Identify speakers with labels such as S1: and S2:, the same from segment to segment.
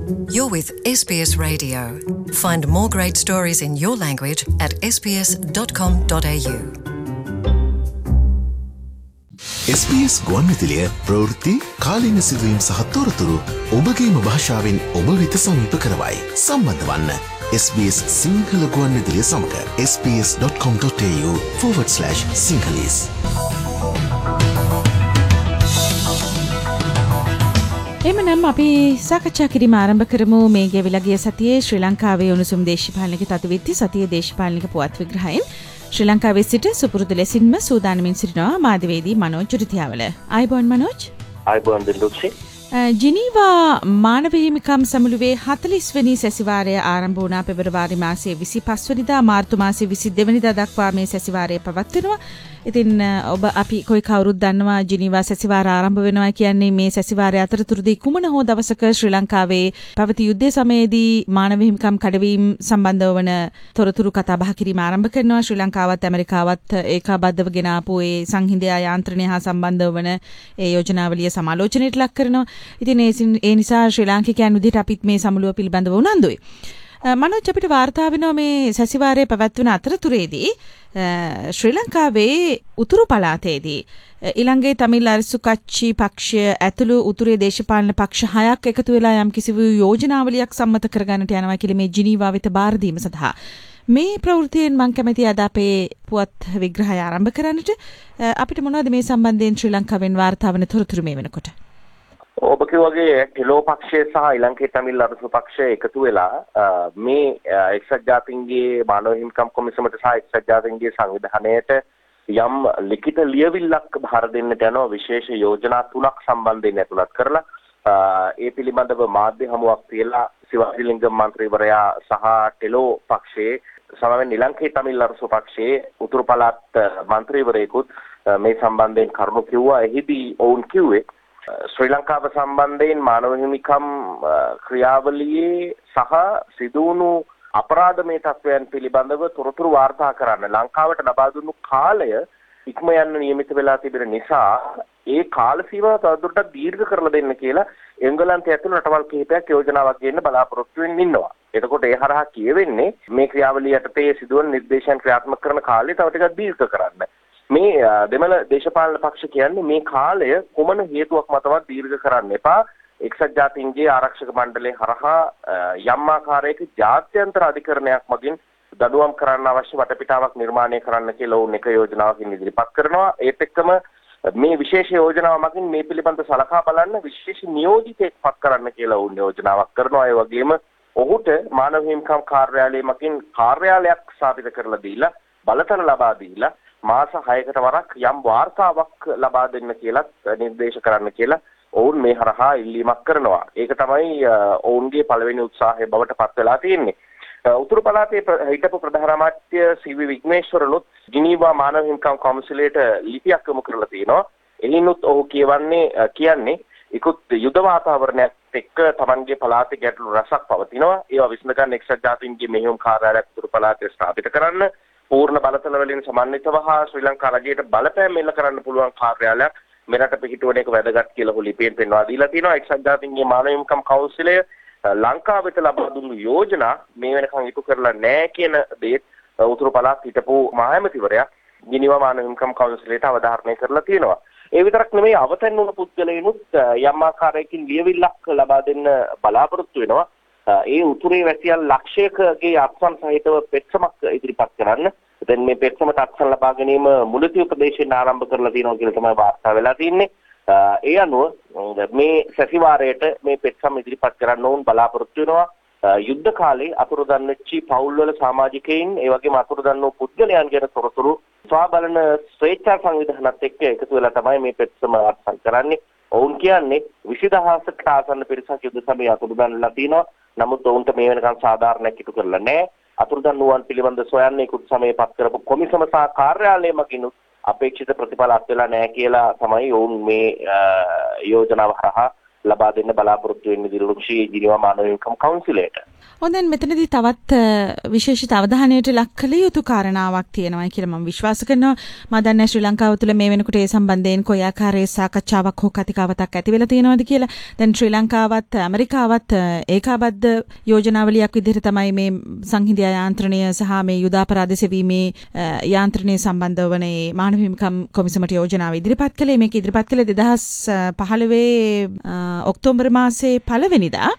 S1: You're with SBS Radio. Find more great stories in your language at sbs.com.au.
S2: SBS ගුවන්විදුලිය ප්‍රවෘත්ති කාලීන සිදුවීම් සහ තොරතුරු ඔබගේම භාෂාවෙන් ඔබ වෙත සමීප කරවයි. සම්බන්ධ වන්න SBS සිංහල ගුවන්විදුලිය සමග sbs.com.au/sinhalese.
S3: එමනම් අපි සාකච්ඡා කිරීම ආරම්භ කරමු මේ ගෙවිලා ගිය සතියේ ශ්‍රී ලංකාවේ උණුසුම් දේශපාලනික තත්ත්වෙtti සතියේ දේශපාලනික පුවත් විග්‍රහයෙන් ශ්‍රී ලංකාවේ සිට සුපුරුදු ලෙසින්ම සූදානමින් සිටිනවා මාධ්‍යවේදී මනෝජ් ජුරිතියාවල. ආයුබෝවන් මනෝජ්.
S4: ආයුබෝවන් දිලුක්ෂි.
S3: ජිනීවා මානව හිමිකම් සමුළුවේ 40 වෙනි සැසිවාරය ආරම්භ වුණා පෙබරවාරි මාසයේ 25 වෙනිදා මාර්තු මාසයේ 22 වෙනිදා දක්වා මේ සැසිවාරය පවත්වනවා. ඉතින් අපි කොයි කවුරුත් දන්නවා ජිනීවා සැසිවාරය ආරම්භ වෙනවා කියන්නේ මේ සැසිවාරය අතරතුරදී කුමන හෝ දවසක ශ්‍රී ලංකාවේ පැවති යුද්ධය සමයේදී මානව හිමිකම් කඩවීම සම්බන්ධව වන තොරතුරු කතා බහ කිරීම ආරම්භ කරනවා. ශ්‍රී ලංකාවත් ඇමරිකාවත් ඒකාබද්ධව ගෙන ආපු ඒ සංහිඳියා යාන්ත්‍රණය හා සම්බන්ධව වන ඒ යෝජනාවලිය සමාලෝචනයට ලක් කරනවා. ඉතින් ඒ නිසා ශ්‍රී ලාංකිකයන් විදිහට අපිත් මේ සමුළුව පිළිබඳව උනන්දුයි. මනෝජ් අපිට වාර්තා වෙනවා මේ සැසිවාරය පැවැත්වෙන අතරතුරේදී ශ්‍රී ලංකාවේ උතුරු පළාතේදී ඊළඟේ තමිල් අරිසු කච්චි පක්ෂය ඇතුළු උතුරේ දේශපාලන පක්ෂ 6ක් එකතු වෙලා යම් කිසි යෝජනාවලියක් සම්මත කරගන්නට යනවා කියලා මේ ජිනීවා වෙත බාර දීම සඳහා මේ ප්‍රවෘත්තියෙන් මම කැමතියි අද අපේ පුවත් විග්‍රහය ආරම්භ කරන්නට. අපිට මොනවද මේ සම්බන්ධයෙන් ශ්‍රී ලංකාවෙන් වාර්තා වන තොරතුරු මේ වෙනකොට?
S4: ඔබ කිව්වාගේ ටෙලෝ පක්ෂය සහ ඊළඟේ තමිල් අරසු පක්ෂය එකතු වෙලා මේ එක්සත් ජාතීන්ගේ මානව හිමිකම් කොමිසමට සහ එක්සත් ජාතීන්ගේ සංවිධානයට යම් ලිඛිත ලියවිල්ලක් බාර දෙන්නට යනවා විශේෂ යෝජනා 3ක් සම්බන්ධයෙන් ඇතුළත් කරලා ඒ පිළිබඳව මාධ්‍ය හමුවක් තියලා සිවාජිලිංගම් මන්ත්‍රීවරයා සහ ටෙලෝ පක්ෂයේ සමවෙන් ඊළඟේ තමිල් අරසු පක්ෂයේ උතුරු පළාත් මන්ත්‍රීවරයෙකුත් මේ සම්බන්ධයෙන් කරුණු කිව්වා. එහිදී ඔවුන් කිව්වේ ශ්‍රී ලංකාව සම්බන්ධයෙන් මානව හිමිකම් ක්‍රියාවලියේ සහ සිදුවුණු අපරාධමය තත්ත්වයන් පිළිබඳව තොරතුරු වාර්තා කරන්න ලංකාවට ලබා දුන්නු කාලය ඉක්ම යන්න නියමිත වෙලා තිබෙන නිසා ඒ කාල සීමාව තවදුරටත් දීර්ඝ කරලා දෙන්න කියලා එංගලන්තය ඇතුළු රටවල් කිහිපයක් යෝජනාවක් ගෙන්න බලාපොරොත්තු වෙමින් ඉන්නවා. එතකොට ඒ හරහා කියවෙන්නේ මේ ක්‍රියාවලිය යටතේ සිදුවන නිර්දේශයන් ක්‍රියාත්මක කරන කාලය තව ටිකක් දීර්ඝ කරන්න. මේ දෙමළ දේශපාලන පක්ෂ කියන්නේ මේ කාලය කොමන හේතුවක් මතවත් දීර්ඝ කරන්න එපා. එක්සත් ජාතීන්ගේ ආරක්ෂක මණ්ඩලය හරහා යම් ආකාරයක ජාත්‍යන්තර අධිකරණයක් මගින් දඩුවම් කරන්න අවශ්‍ය වටපිටාවක් නිර්මාණය කරන්න කියලා උන් එක යෝජනාවකින් ඉදිරිපත් කරනවා. ඒත් එක්කම මේ විශේෂ යෝජනාව මගින් මේ පිළිබඳ සලකා බලන්න විශේෂ නියෝජිතයෙක් පත් කරන්න කියලා උන් යෝජනාවක් කරනවා. ඒ වගේම ඔහුට මානව හිමිකම් කාර්යාලය මගින් කාර්යාලයක් ස්ථාපිත කරලා දීලා බලතල ලබා දීලා මාස 6කට වරක් යම් වාර්තාවක් ලබා දෙන්න කියලා නිර්දේශ කරන්න කියලා ඔවුන් මේ හරහා ඉල්ලීමක් කරනවා. ඒක තමයි ඔවුන්ගේ පළවෙනි උත්සාහය බවට පත් වෙලා තියෙන්නේ. උතුරු පළාතේ හිටපු ප්‍රධාන අමාත්‍ය සී.වී. විග්නේශ්වරනුත් ජිනීවා මානව හිමිකම් කවුන්සිලයට ලිපියක් යොමු කරලා තියෙනවා. එහිනුත් ඔහු කියන්නේ ඉක්ුත් යුද වාතාවරණයක් එක්ක තමන්ගේ පළාතේ ගැටලු රසක් පවතිනවා. ඒවා විසඳ ගන්න එක්සත් ජාතීන්ගේ මෙහෙයුම් කාර්යාලයක් උතුරු පළාතේ ස්ථාපිත කරන්න පූර්ණ බලතල වලින් සමන්විතව හා ශ්‍රී ලංකා රජයට බලපෑම් එල්ල කරන්න පුළුවන් කාර්යාලයක් මෙරට පිහිටුවන එක වැදගත් කියලා ඔහු ලිපියෙන් පෙන්වා දීලා තිනවා. එක්සත් ජාතීන්ගේ මානව හිමිකම් කවුන්සිලය ලංකාවට ලබා දුන්නු යෝජනා මේ වෙනකන් ඉටු කරලා නැහැ කියන දේ උතුරු පළාත් හිටපු මහ ඇමතිවරයා ජිනීවා මානව හිමිකම් කවුන්සිලයට අවධාරණය කරලා තියෙනවා. ඒ විතරක් නෙමෙයි අවතැන් වුණු පුද්ගලයන්ුත් යම් ආකාරයකින් ලියවිල්ලක් ලබා දෙන්න බලාපොරොත්තු වෙනවා. ඒ උතුරේ වැසියන් ලක්ෂයකගේ අත්සන් සහිතව පෙත්සමක් ඉදිරිපත් කරන්න. දැන් මේ පෙත්සමට අත්සන් ලබා ගැනීම මුලතිව් ප්‍රදේශයෙන් ආරම්භ කරලා තියෙනවා කියලා තමයි වාර්තා වෙලා තින්නේ. ඒ අනුව මේ සැසිවාරයට මේ පෙත්සම් ඉදිරිපත් කරන්න ඕන් බලාපොරොත්තු වෙනවා. යුද්ධ කාලේ අතුරුදන් වෙච්ච පවුල්වල සමාජිකයින් ඒ වගේම අතුරුදන් වූ පුද්ගලයන් ගැන තොරතුරු ස්වාබලන ස්වේච්ඡා සංවිධානත් එක්ක එකතු වෙලා තමයි මේ පෙත්සම අත්සන් කරන්නේ. ඔවුන් කියන්නේ 20000කට ආසන්න පිරිසක් යුද්ධ සමයේ අතුරුදන් වෙලා තිනවා. නමුත් ඔවුන්ට මේ වෙනකන් සාධාරණයක් ඉටු කරලා නැහැ. අතුරුදන් වූවන් පිළිබඳ සොයන්නේ ඉක්ුත් සමයේ පත් කරපු කොමිසම සහ කාර්යාලය මගින් අපේක්ෂිත ප්‍රතිඵල අත් වෙලා නැහැ කියලා තමයි ඔවුන් මේ යෝජනාව හරහා ලබා දෙන්න බලාපොරොත්තු වෙන්නේ දිරුක්ෂී ජිනීවා මානව හිමිකම් කවුන්සිලයට.
S3: දැන් මෙතනදී තවත් විශේෂිත අවධානයට ලක් කළ යුතු කාරණාවක් තියෙනවා කියලා මම විශ්වාස කරනවා. මම දන්නේ ශ්‍රී ලංකාව තුළ මේ වෙනකොට ඒ සම්බන්ධයෙන් කොයි ආකාරයේ සාකච්ඡාවක් හෝ කතිකාවතක් ඇති වෙලා තියෙනවද කියලා. දැන් ශ්‍රී ලංකාවත් ඇමරිකාවත් ඒකාබද්ධ යෝජනාවලියක් විදිහට තමයි මේ සංහිඳියා යාන්ත්‍රණය සහ මේ යුද අපරාධ සෙවීමේ යාන්ත්‍රණය සම්බන්ධ වන මානව හිමිකම් කොමිසමට යෝජනාව ඉදිරිපත් කළේ. මේක ඉදිරිපත් කළේ 2015 ඔක්තෝබර් මාසයේ 1 වෙනිදා.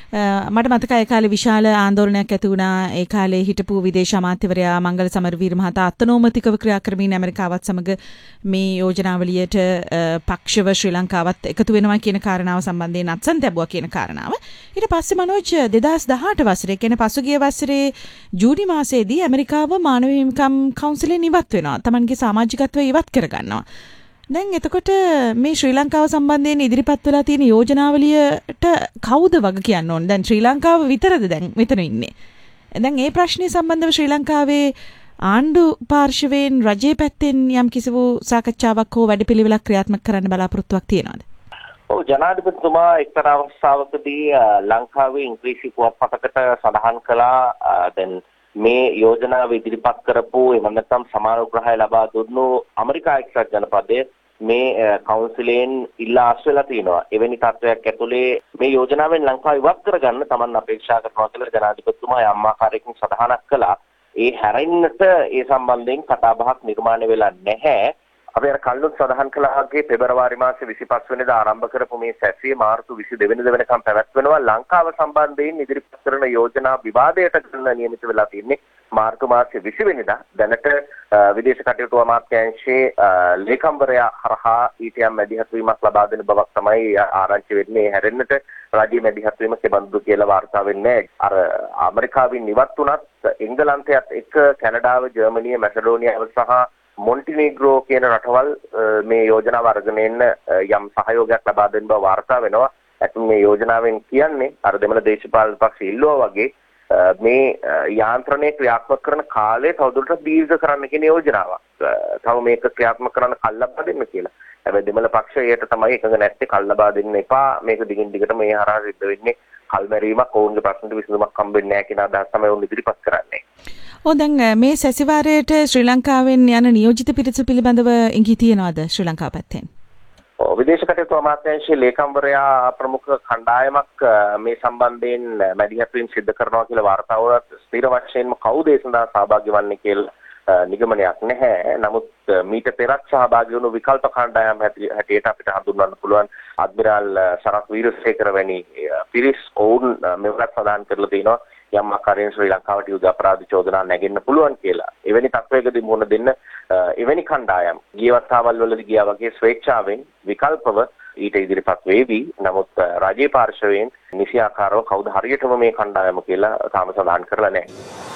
S3: මට මතකයි ඒ කාලේ විශාල ආందోලනයක් ඇති වුණා. ඒ කාලේ හිටපු විදේශ අමාත්‍යවරයා මංගල සමරවීර මහතා අත්නෝමතිකව ක්‍රියා කරමින් ඇමරිකාවත් සමග මේ යෝජනාවලියට පක්ෂව ශ්‍රී ලංකාවත් එකතු වෙනවා කියන කාරණාව සම්බන්ධයෙන් අත්සන් තැබුවා කියන කාරණාව. ඊට පස්සේ මනෝජ් 2018 වසරේ කියන්නේ පසුගිය වසරේ ජූනි මාසයේදී ඇමරිකාව මානව හිමිකම් කවුන්සිලෙන් ඉවත් වෙනවා. Tamanගේ සමාජිකත්වය ඉවත් කරගන්නවා. දැන් එතකොට මේ ශ්‍රී ලංකාව සම්බන්ධයෙන් ඉදිරිපත් වෙලා තියෙන යෝජනාවලියට කවුද වග කියන්න ඕන? දැන් ශ්‍රී ලංකාව විතරද දැන් මෙතන ඉන්නේ? දැන් මේ ප්‍රශ්නේ සම්බන්ධව ශ්‍රී ලංකාවේ ආණ්ඩු පාර්ශවයෙන් රජයේ පැත්තෙන් යම් කිසිවු සාකච්ඡාවක් හෝ වැඩපිළිවෙලක් ක්‍රියාත්මක කරන්න බලාපොරොත්තුවක් තියෙනවද?
S4: ඔව්, ජනාධිපතිතුමා එක්තරා අවස්ථාවකදී ලංකාවේ ඉංග්‍රීසි පුවත්පතකට සඳහන් කළා දැන් මේ යෝජනාව ඉදිරිපත් කරපු එහෙම නැත්නම් සමානුග්‍රහය ලබා දුන්නු ඇමරිකා එක්සත් ජනපදයේ මේ කවුන්සිලෙන් ඉල්ලා අස්වෙලා තිනවා. එවැනි තත්ත්වයක් ඇතුලේ මේ යෝජනාවෙන් ලංකාව ඉවත් කරගන්න තමන් අපේක්ෂා කරනවා කියලා ජනාධිපතිතුමා යම් ආකාරයකින් සඳහනක් කළා. ඒ හැරෙන්නට ඒ සම්බන්ධයෙන් කතාබහක් නිර්මාණය වෙලා නැහැ. අපි අර කල්ලුත් සඳහන් කළා වගේ පෙබරවාරි මාසේ 25 වෙනිදා ආරම්භ කරපු මේ සැසිය මාර්තු 22 වෙනිදා වෙනකම් පැවැත්වෙනවා. ලංකාව සම්බන්ධයෙන් ඉදිරිපත් කරන යෝජනා විවාදයට ගන්න නියමිත වෙලා තියෙන්නේ මාර්තු මාසේ 20 වෙනිදා. දැනට විදේශ කටයුතු අමාත්‍යාංශයේ ලේකම්වරයා හරහා ඊටම් මැදිහත් වීමක් ලබා දෙන බවක් තමයි ආරංචි වෙන්නේ. හැරෙන්නට රාජ්‍ය මැදිහත් වීම කෙබඳුද කියලා වාර්තා වෙන්නේ. අර ඇමරිකාවෙන් ඉවත් වුණත් එංගලන්තයත් එක්ක කැනඩාව, ජර්මනිය, මැසඩෝනියාව සහ මොන්ටිනීග්‍රෝ කියන රටවල් මේ යෝජනාව අරගෙන එන්න යම් සහයෝගයක් ලබා දෙන්න බව වාර්තා වෙනවා. ඇතුන් මේ යෝජනාවෙන් කියන්නේ අර දෙමළ දේශපාලන පක්ෂ ඉල්ලුවා වගේ මේ යාන්ත්‍රණය ක්‍රියාත්මක කරන කාලය තවදුරටත් දීර්ඝ කරන්න කියන යෝජනාවක්. තව මේක ක්‍රියාත්මක කරන්න කල් ලබා දෙන්න කියලා. හැබැයි දෙමළ පක්ෂයට තමයි එකඟ නැත්තේ කල් ලබා දෙන්න එපා. මේක දිගින් දිගට මේ හරහා සිද්ධ වෙන්නේ කල්මැරීමක්, ඔවුන්ගේ ප්‍රශ්නට විසඳුමක් හම්බෙන්නේ නැහැ කියන අදහස තමයි ඔවුන් ඉදිරිපත් කරන්නේ.
S3: දැන් මේ සැසිවාරයට ශ්‍රී ලංකාවෙන් යන නියෝජිත පිරිස පිළිබඳව ඉඟි තියනවාද ශ්‍රී ලංකාව පැත්තෙන්?
S4: විදේශ කටයුතු අමාත්‍යාංශයේ ලේකම්වරයා ප්‍රමුඛ කණ්ඩායමක් මේ සම්බන්ධයෙන් මැදිහත් වීම සිදු කරනවා කියලා වාර්තා වුණත් ස්ථිර වශයෙන්ම කවුද ඒ සඳහා සහභාගී වන්නේ කියලා නිගමනයක් නැහැ. නමුත් මීට පෙරත් සහභාගී වුණු විකල්ප කණ්ඩායම් හැටියට අපිට හඳුන්වන්න පුළුවන් අද්මිරාල් සරත් වීරසේකර වැනි පිරිස් ඔවුන් මෙවරත් සඳහන් කරලා තිනවා යම් ආකාරයෙන් ශ්‍රී ලංකාවට යුද අපරාධ චෝදනා නැගෙන්න පුළුවන් කියලා. එවැනි තත්වයකදී මුහුණ දෙන්න එවැනි කණ්ඩායම් ගියවතාවල් වලදී ගියා වගේ ස්වේච්ඡාවෙන් විකල්පව ඊට ඉදිරිපත් වේවි. නමුත් රාජ්‍ය පාර්ශවයෙන් නිසි ආකාරව කවුද හරියටම මේ කණ්ඩායම කියලා තාම සඳහන් කරලා නැහැ.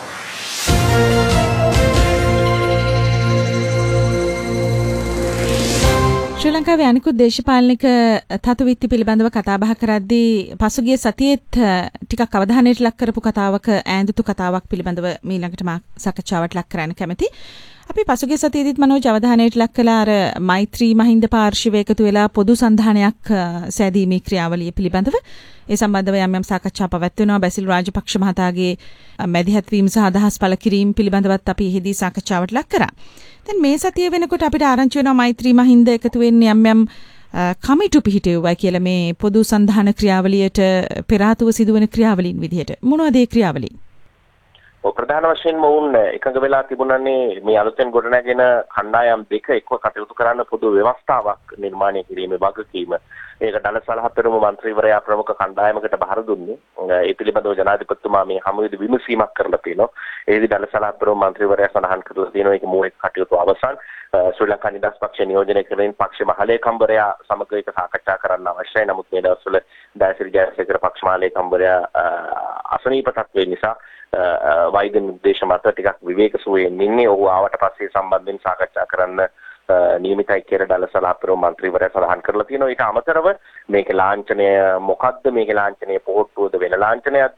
S3: ශ්‍රී ලංකාවේ අනිකුත් දේශපාලනික තතුවිත්ති පිළිබඳව කතා බහ කරද්දී පසුගිය සතියේත් ටිකක් අවධානයට ලක් කරපු කතාවක ඈඳුතු කතාවක් පිළිබඳව ඊළඟට මා සාකච්ඡාවට ලක් කරන්න කැමතියි. අපි පසුගිය සතියේදීත් මනෝජ් අවධානයට ලක් කළා අර මෛත්‍රී මහින්ද පාර්ශවය එකතු වෙලා පොදු සන්ධානයක් සෑදීමේ ක්‍රියාවලිය පිළිබඳව ඒ සම්බන්ධව යම් යම් සාකච්ඡා පැවැත්වෙනවා. බැසිල් රාජපක්ෂ මහතාගේ මැදිහත් වීම සහ අදහස් පළ කිරීම පිළිබඳවත් අපි එහිදී සාකච්ඡාවට ලක් කරා. දැන් මේ සතිය වෙනකොට අපිට ආරංචි වෙනවා මෛත්‍රී මහින්ද එකතු වෙන්නේ යම් යම් කමිටු පිහිටෙව්වා කියලා මේ පොදු සන්ධාන ක්‍රියාවලියට පෙර ආතුව සිදුවන ක්‍රියාවලින් විදිහට. මොනවද ඒ ක්‍රියාවලින්?
S4: ප්‍රධාන වශයෙන්ම වුන් එකඟ වෙලා තිබුණන්නේ මේ අලුතෙන් ගොඩනැගෙන කණ්ඩායම් දෙක එක්ව කටයුතු කරන්න පොදු ව්‍යවස්ථාවක් නිර්මාණය කිරීමේ වගකීම. ඒක දලසලහතරම මන්ත්‍රීවරයා ප්‍රමුඛ කණ්ඩායමකට බහර දුන්නේ. ඒ පිළිබඳව ජනාධිපතිතුමා මේ හමුවේදී විමසීමක් කරලා තියෙනවා. ඒදී දලසලහතරම මන්ත්‍රීවරයා සඳහන් කරලා තියෙනවා ඒක මූලික කටයුතු අවසන්. ශ්‍රී ලංකා නිදහස් පක්ෂය නියෝජනය කරමින් පක්ෂ මහලේකම්වරයා සමග ඒක සාකච්ඡා කරන්න අවශ්‍යයි. නමුත් මේ දවස්වල දයසිරි ජයසේකර පක්ෂ මහලේකම්වරයා අසනීප තත්ත්වය නිසා වෛද්‍ය නිර්දේශ මත ටිකක් විවේක සුවයෙන් ඉන්නේ. ඔහු ආවට පස්සේ සම්බන්ධයෙන් සාකච්ඡා කරන්න නියමිතයි කියලා දලසලාපරෝ මන්ත්‍රීවරයා සඳහන් කරලා තියෙනවා. ඊට අමතරව මේකේ ලාංඡනය මොකක්ද? මේකේ ලාංඡනය පොහොට්ටුවද වෙන ලාංඡනයක්ද?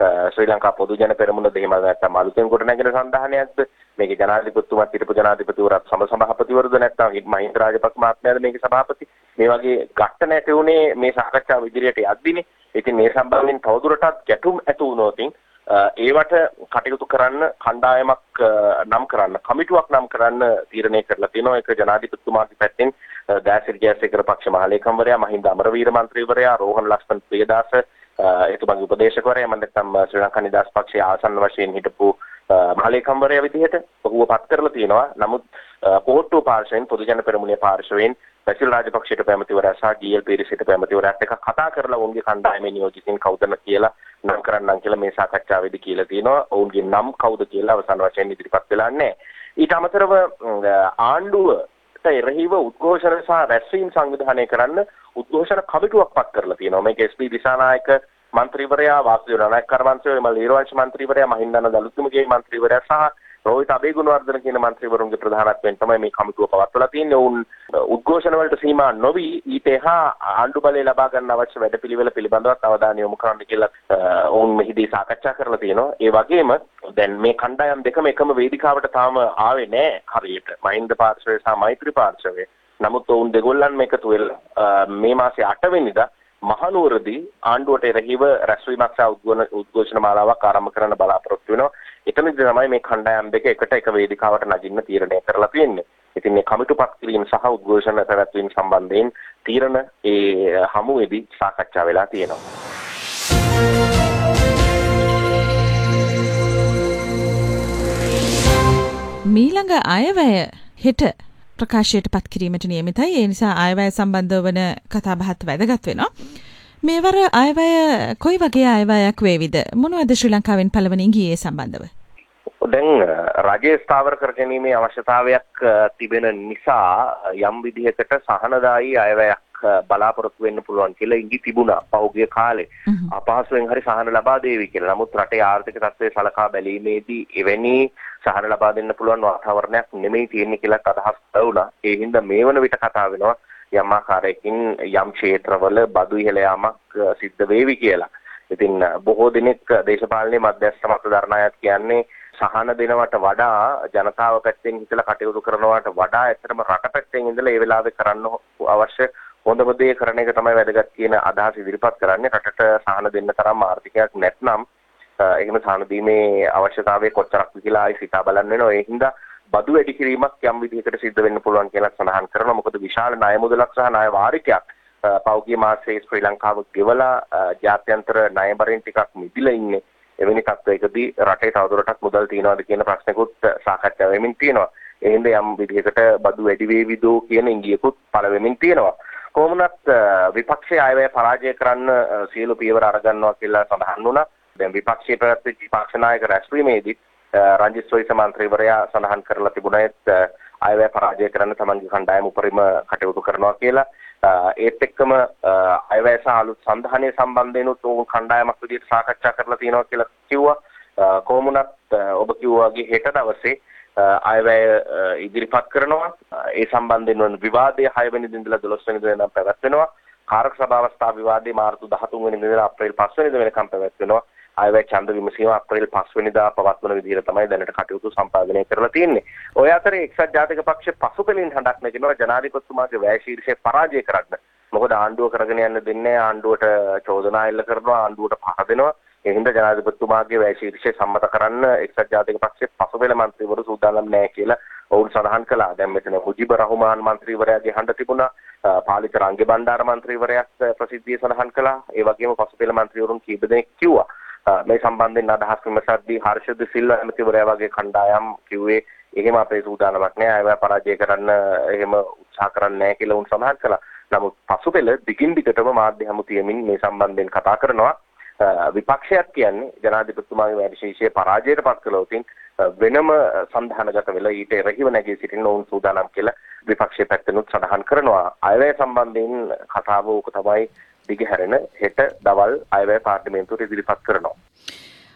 S4: ශ්‍රී ලංකා පොදු ජන පෙරමුණද එහෙම නැත්නම් අලුතෙන් කොට නැගෙන සන්ධානයක්ද මේකේ ජනාධිපතිතුමාත් හිටපු ජනාධිපතිවරත් සභාපතිවරුද නැත්නම් මහින්ද රාජපක්ෂ මහත්මයාද මේකේ සභාපති මේ වගේ ගැට නැති උනේ මේ සාකච්ඡාව ඉදිරියට යද්දිනේ. ඉතින් මේ සම්බන්ධයෙන් තවදුරටත් ගැටුම් ඇති වුණොත් ඒවට කටයුතු කරන්න කණ්ඩායමක් නම් කරන්න කමිටුවක් නම් කරන්න තීරණය කරලා තියෙනවා. ඒක ජනාධිපතිතුමාගේ පැත්තෙන් දෑසිරි ජයසේකර පක්ෂ මහලේකම්වරයා, මහින්ද අමරවීර මන්ත්‍රීවරයා, රෝහණ ලක්ෂ්මන් ප්‍රියදාස එතුමාගේ උපදේශකවරයා, මම නැත්නම් ශ්‍රී ලංකා නිදහස් පක්ෂයේ ආසන්න වශයෙන් හිටපු මහලේකම්වරයා විදිහට ඔහුව පත් කරලා තියෙනවා. නමුත් කෝට්ටුව පාර්ශවයෙන් පොදු ජන පෙරමුණේ පාර්ශවයෙන් බැසිල් රාජපක්ෂට පැමතිවරයා සහ ජී.එල්. පීරිසට පැමතිවරයාත් එක්ක කතා කරලා ඔවුන්ගේ කණ්ඩායමේ නියෝජිතින් කවුද කියලා නම් කරන්නම් කියලා මේ සාකච්ඡාවේදී කියලා තියෙනවා. ඔවුන්ගේ නම් කවුද කියලා අවසාන වශයෙන් ඉදිරිපත් වෙලා නැහැ. ඊට අමතරව ආණ්ඩුවට එරෙහිව උද්ඝෝෂණ සහ රැස්වීම් සංවිධානය කරන්න උද්ඝෝෂණ කමිටුවක් පත් කරලා තියෙනවා. මේක එස්.පී. දිසානායක මන්ත්‍රීවරයා, වාසුදේව නායක කර්මාන්තයේ විමල් ඊරවංශ මන්ත්‍රීවරයා, මහින්දන දලුතුමගේ මන්ත්‍රීවරයා සහ රෝහිත අබේගුණවර්ධන කියන මන්ත්‍රීවරුන්ගේ ප්‍රධානත්වයෙන් තමයි මේ කමිටුව පවත්වලා තියෙන්නේ. ඔවුන් උද්ඝෝෂණ වලට සීමා නොවි ඊට එහා ආණ්ඩු බලය ලබා ගන්න අවශ්‍ය වැඩපිළිවෙල පිළිබඳව අවධානය යොමු කරන්න කියලා ඔවුන් මෙහිදී සාකච්ඡා කරලා තියෙනවා. ඒ වගේම දැන් මේ කණ්ඩායම් දෙකම එකම වේදිකාවට තාම ආවේ නැහැ හරියට. මහින්ද පාර්ශවය සහ මෛත්‍රී පාර්ශවය. නමුත් ඔවුන් දෙගොල්ලන්ම එකතු වෙලා මේ මාසේ 8 වෙනිදා මහනුවරදී ආණ්ඩුවට එරෙහිව රැස්වීමක් සහ උද්ඝෝෂණ මාලාවක් ආරම්භ කරන්න බලාපොරොත්තු වෙනවා. එතනදී තමයි මේ කණ්ඩායම් දෙක එකට එක වේදිකාවට නගින්න තීරණය කරලා තියෙන්නේ. ඉතින් මේ කමිටුපත් කිරීම සහ උද්ඝෝෂණ පැවැත්වීම සම්බන්ධයෙන් තීරණ ඒ හමුවේදී සාකච්ඡා වෙලා තියෙනවා.
S3: මීළඟ අයවැය හෙට ප්‍රකාශයට පත් කිරීමට නියමිතයි. ඒ නිසා අයවැය සම්බන්ධව වන කතා බහත් වැදගත් වෙනවා. මේවර අයවැය කොයි වගේ අයවැයක් වේවිද? මොනවද ශ්‍රී ලංකාවෙන් පළවෙනි ගියේ සම්බන්ධව?
S4: දැන් රජයේ ස්ථාවර කර ගැනීමේ අවශ්‍යතාවයක් තිබෙන නිසා යම් විදිහකට සහනදායී අයවැයක් බලාපොරොත්තු වෙන්න පුළුවන් කියලා ඉඟි තිබුණා පහුගිය කාලේ. අපහසුයෙන් හරි සහන ලබා දෙවි කියලා. නමුත් රටේ ආර්ථික තත්ත්වය සලකා බැලීමේදී එවැනි සහන ලබා දෙන්න පුළුවන් වාතාවරණයක් නෙමෙයි තියෙන්නේ කියලා අදහස් වුණා. ඒ හින්දා මේ වන විට කතා වෙනවා යම් ආකාරයකින් යම් ක්ෂේත්‍රවල බදු ඉහළ යාමක් සිද්ධ වේවි කියලා. ඉතින් බොහෝ දිනක් දේශපාලනයේ මධ්‍යස්ථ මත දරණායත් කියන්නේ සහන දෙනවට වඩා ජනතාව පැත්තෙන් හිතලා කටයුතු කරනවට වඩා ඇත්තටම රට පැත්තෙන් ඉඳලා ඒ වෙලාවේ කරන්න අවශ්‍ය හොඳම දේ කරන එක තමයි වැදගත් කියන අදහස ඉදිරිපත් කරන්නේ. රටට සහන දෙන්න තරම් ආර්ථිකයක් නැත්නම් එහෙම සහන දීමේ අවශ්‍යතාවය කොච්චරක්ද කියලා ආයි සිතා බලන්න වෙනවා. ඒ හින්දා බදු වැඩි කිරීමක් යම් විදිහකට සිද්ධ වෙන්න පුළුවන් කියලා සඳහන් කරනවා. මොකද විශාල ණය මුදලක් සහ ණය වාරිකයක් පෞද්ගලික මාසයේ ශ්‍රී ලංකාව ගෙවලා ජාත්‍යන්තර ණය බරින් ටිකක් මිදිලා ඉන්නේ. එවැනි තත්ත්වයකදී රටේ තවදුරටත් මුදල් තියනවාද කියන ප්‍රශ්නකුත් සාකච්ඡා වෙමින් තියෙනවා. ඒ හින්දා යම් විදිහකට බදු වැඩි වේවිදෝ කියන ඉඟියකුත් පළ වෙමින් තියෙනවා. කොහොමනත් විපක්ෂයේ අයවැය පරාජය කරන්න සියලු පියවර අරගන්නවා කියලා සඳහන් වුණා. දැන් විපක්ෂයේ පැවැත්විච්ච පක්ෂ නායක රැස්වීමේදී රංජිත් සොයිස මන්ත්‍රීවරයා සඳහන් කරලා තිබුණා අයවැය පරාජය කරන්න තමන්ගේ කණ්ඩායම උපරිම කටයුතු කරනවා කියලා. ඒත් එක්කම අයවැය සහ අලුත් සන්ධානය සම්බන්ධයෙන් උන් කණ්ඩායමක් විදිහට සාකච්ඡා කරලා තියෙනවා කියලා කිව්වා. කොහොමුණත් ඔබ කිව්වා වගේ හෙට දවසේ අයවැය ඉදිරිපත් කරනවා. ඒ සම්බන්ධයෙන් වන විවාදය 6 වෙනිදා ඉඳලා 12 වෙනිදා වෙනකම් පැවැත්වෙනවා. කාරක සභාවස්ථා විවාදේ මාර්තු 13 වෙනිදා ඉඳලා අප්‍රේල් 5 වෙනිදා වෙනකම් පැවැත්වෙනවා. අයවැය ඡන්ද විමසීම අප්‍රේල් 5 වෙනිදා පවත්වන විදිහට තමයි දැනට කටයුතු සම්පාදනය කරලා තියෙන්නේ. ඔය අතරේ එක්සත් ජාතික පක්ෂ පසුපෙලින් හඬක් නැගෙනවා ජනාධිපතිතුමාගේ වැය ශීර්ෂය පරාජය කරන්න. මොකද ආණ්ඩුව කරගෙන යන්න දෙන්නේ ආණ්ඩුවට චෝදනා එල්ල කරනවා, ආණ්ඩුවට පහ දෙනවා. ඒ හින්දා ජනාධිපතිතුමාගේ වැය ශීර්ෂය සම්මත කරන්න එක්සත් ජාතික පක්ෂයේ පසුපෙළ මන්ත්‍රීවරු සූදානම් නැහැ කියලා ඔවුන් සඳහන් කළා. දැන් මෙතන මුජිබ රහමාන් මන්ත්‍රීවරයාගේ හඬ තිබුණා. පාලිත රංගේ බණ්ඩාර මන්ත්‍රීවරයාත් ප්‍රසිද්ධියේ සඳහන් කළා. ඒ වගේම පසුපෙළ මන්ත්‍රීවරුන් කීප දෙනෙක් කිව්වා. මේ සම්බන්ධයෙන් අදහස් විමසද්දී හර්ෂද සිල්වා ඇමතිවරයා වගේ කණ්ඩායම් කිව්වේ එහෙම අපේ සූදානමක් නෑ, අයවැය පරාජය කරන්න එහෙම උත්සාහ කරන්නේ නැහැ කියලා උන් සඳහන් කළා. නමුත් පසුපෙළ දිගින් දිගටම මාධ්‍ය හමු තියමින් මේ සම්බන්ධයෙන් කතා කරනවා. විපක්ෂයක් කියන්නේ ජනාධිපතිතුමාගේ වැඩ ශීර්ෂයේ පරාජයට පත් කළොතින් වෙනම සන්ධානගත වෙලා ඊට එරෙහිව නැගී සිටින්න උන් සූදානම් කියලා විපක්ෂයේ පැත්තෙනුත් සඳහන් කරනවා. අයවැය සම්බන්ධයෙන් කතාව ඕක තමයි දිගහැරෙන හෙට දවල් අයවැය පාර්ලිමේන්තුවට ඉදිරිපත් කරනවා.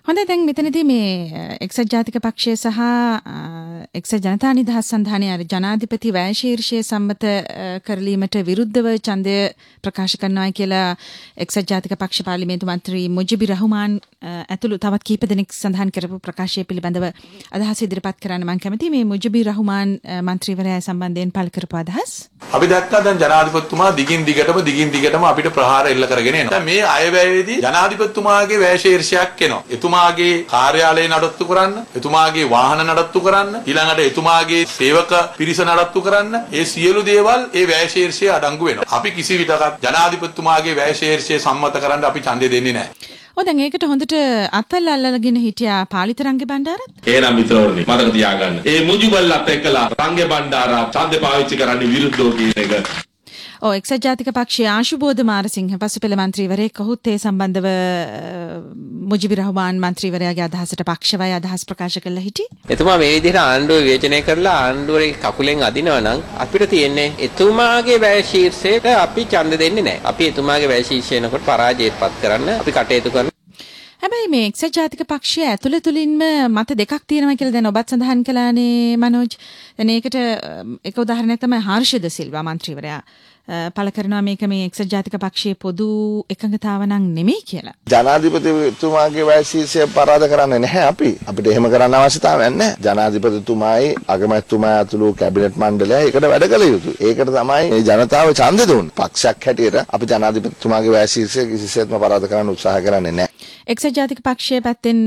S3: හොඳයි දැන් මෙතනදී මේ එක්සත් ජාතික පක්ෂය සහ එක්සත් ජනතා නිදහස් සන්ධානයේ අර ජනාධිපති වැය ශීර්ෂය සම්මත කරලීමට විරුද්ධව ඡන්දය ප්‍රකාශ කරනවා කියලා එක්සත් ජාතික පක්ෂ පාර්ලිමේන්තු මන්ත්‍රී මුජිබුර් රහමාන් ඇතුළු තවත් කීප දෙනෙක් සඳහන් කරපු ප්‍රකාශය පිළිබඳව අදහස් ඉදිරිපත් කරන්න මම කැමතියි. මේ මුජිබුර් රහමාන් මන්ත්‍රීවරයා සම්බන්ධයෙන් පළ කරපු අදහස්.
S5: අපි දැක්කා දැන් ජනාධිපතිතුමා දිගින් දිගටම අපිට ප්‍රහාර එල්ල කරගෙන එනවා. දැන් මේ අයවැයේදී ජනාධිපතිතුමාගේ වැය ශීර්ෂයක් එනවා. එතුමාගේ කාර්යාලය නඩත්තු කරන්න, එතුමාගේ වාහන නඩත්තු කරන්න, ඊළඟට එතුමාගේ සේවක පිරිස නඩත්තු කරන්න, ඒ සියලු දේවල් ඒ වැය ශීර්ෂයේ අඩංගු වෙනවා. අපි කිසි විටකත් ජනාධිපතිතුමාගේ වැය ශීර්ෂය සම්මත කරන්න අපි ඡන්දය දෙන්නේ නැහැ.
S3: දැන් ඒකට හොඳට අත්වල අල්ලගෙන හිටියා පාලිත රංගේ බණ්ඩාරත්.
S6: එහෙනම් මිත්‍රවරුනි මතක තියාගන්න. ඒ මුජුබල්ලත් එක්කලා රංගේ බණ්ඩාරා ඡන්දේ පාවිච්චි කරන්නේ විරුද්ධව කියන එක.
S3: එක්සත් ජාතික පක්ෂයේ ආශුබෝධ මාරසිංහ පසුපෙළ මන්ත්‍රීවරයෙක් ඔහුත් ඒ සම්බන්ධව මුජිබුර් රහමාන් මන්ත්‍රීවරයාගේ අදහසට පක්ෂවය අදහස් ප්‍රකාශ කළා හිටියේ.
S7: එතුමා මේ විදිහට ආණ්ඩුව විවේචනය කරලා ආණ්ඩුවේ කකුලෙන් අදිනවා නම් අපිට තියෙන්නේ එතුමාගේ වැය ශීර්ෂයට අපි ඡන්ද දෙන්නේ නැහැ. අපි එතුමාගේ වැය ශීර්ෂයනකොට පරාජයටපත් කරන්න අපි කටයුතු කරනවා.
S3: හැබැයි මේ එක්සත් ජාතික පක්ෂය ඇතුළේ තුලින්ම මත දෙකක් තියෙනවා කියලා දැන් ඔබත් සඳහන් කළානේ මනෝජ්. දැන් ඒකට එක උදාහරණයක් තමයි හර්ෂ ද සිල්වා මන්ත්‍රීවරයා පළ කරනවා මේක මේ එක්සත් ජාතික පක්ෂයේ පොදු එකඟතාව නම් නෙමෙයි කියලා.
S8: ජනාධිපතිතුමාගේ වැය ශීර්ෂය පරාද කරන්නේ නැහැ අපි. අපිට එහෙම කරන්න අවශ්‍යතාවයක් නැහැ. ජනාධිපතිතුමායි අගමැතිතුමා ඇතුළු කැබිනට් මණ්ඩලය ඒකට වැඩ කළ යුතුයි. ඒකට තමයි මේ ජනතාව ඡන්දය දුන්නේ. පක්ෂයක් හැටියට අපි ජනාධිපතිතුමාගේ වැය ශීර්ෂය කිසිසේත්ම පරාද කරන්න උත්සාහ කරන්නේ නැහැ.
S3: එක්සත් ජාතික පක්ෂයේ පැත්තෙන්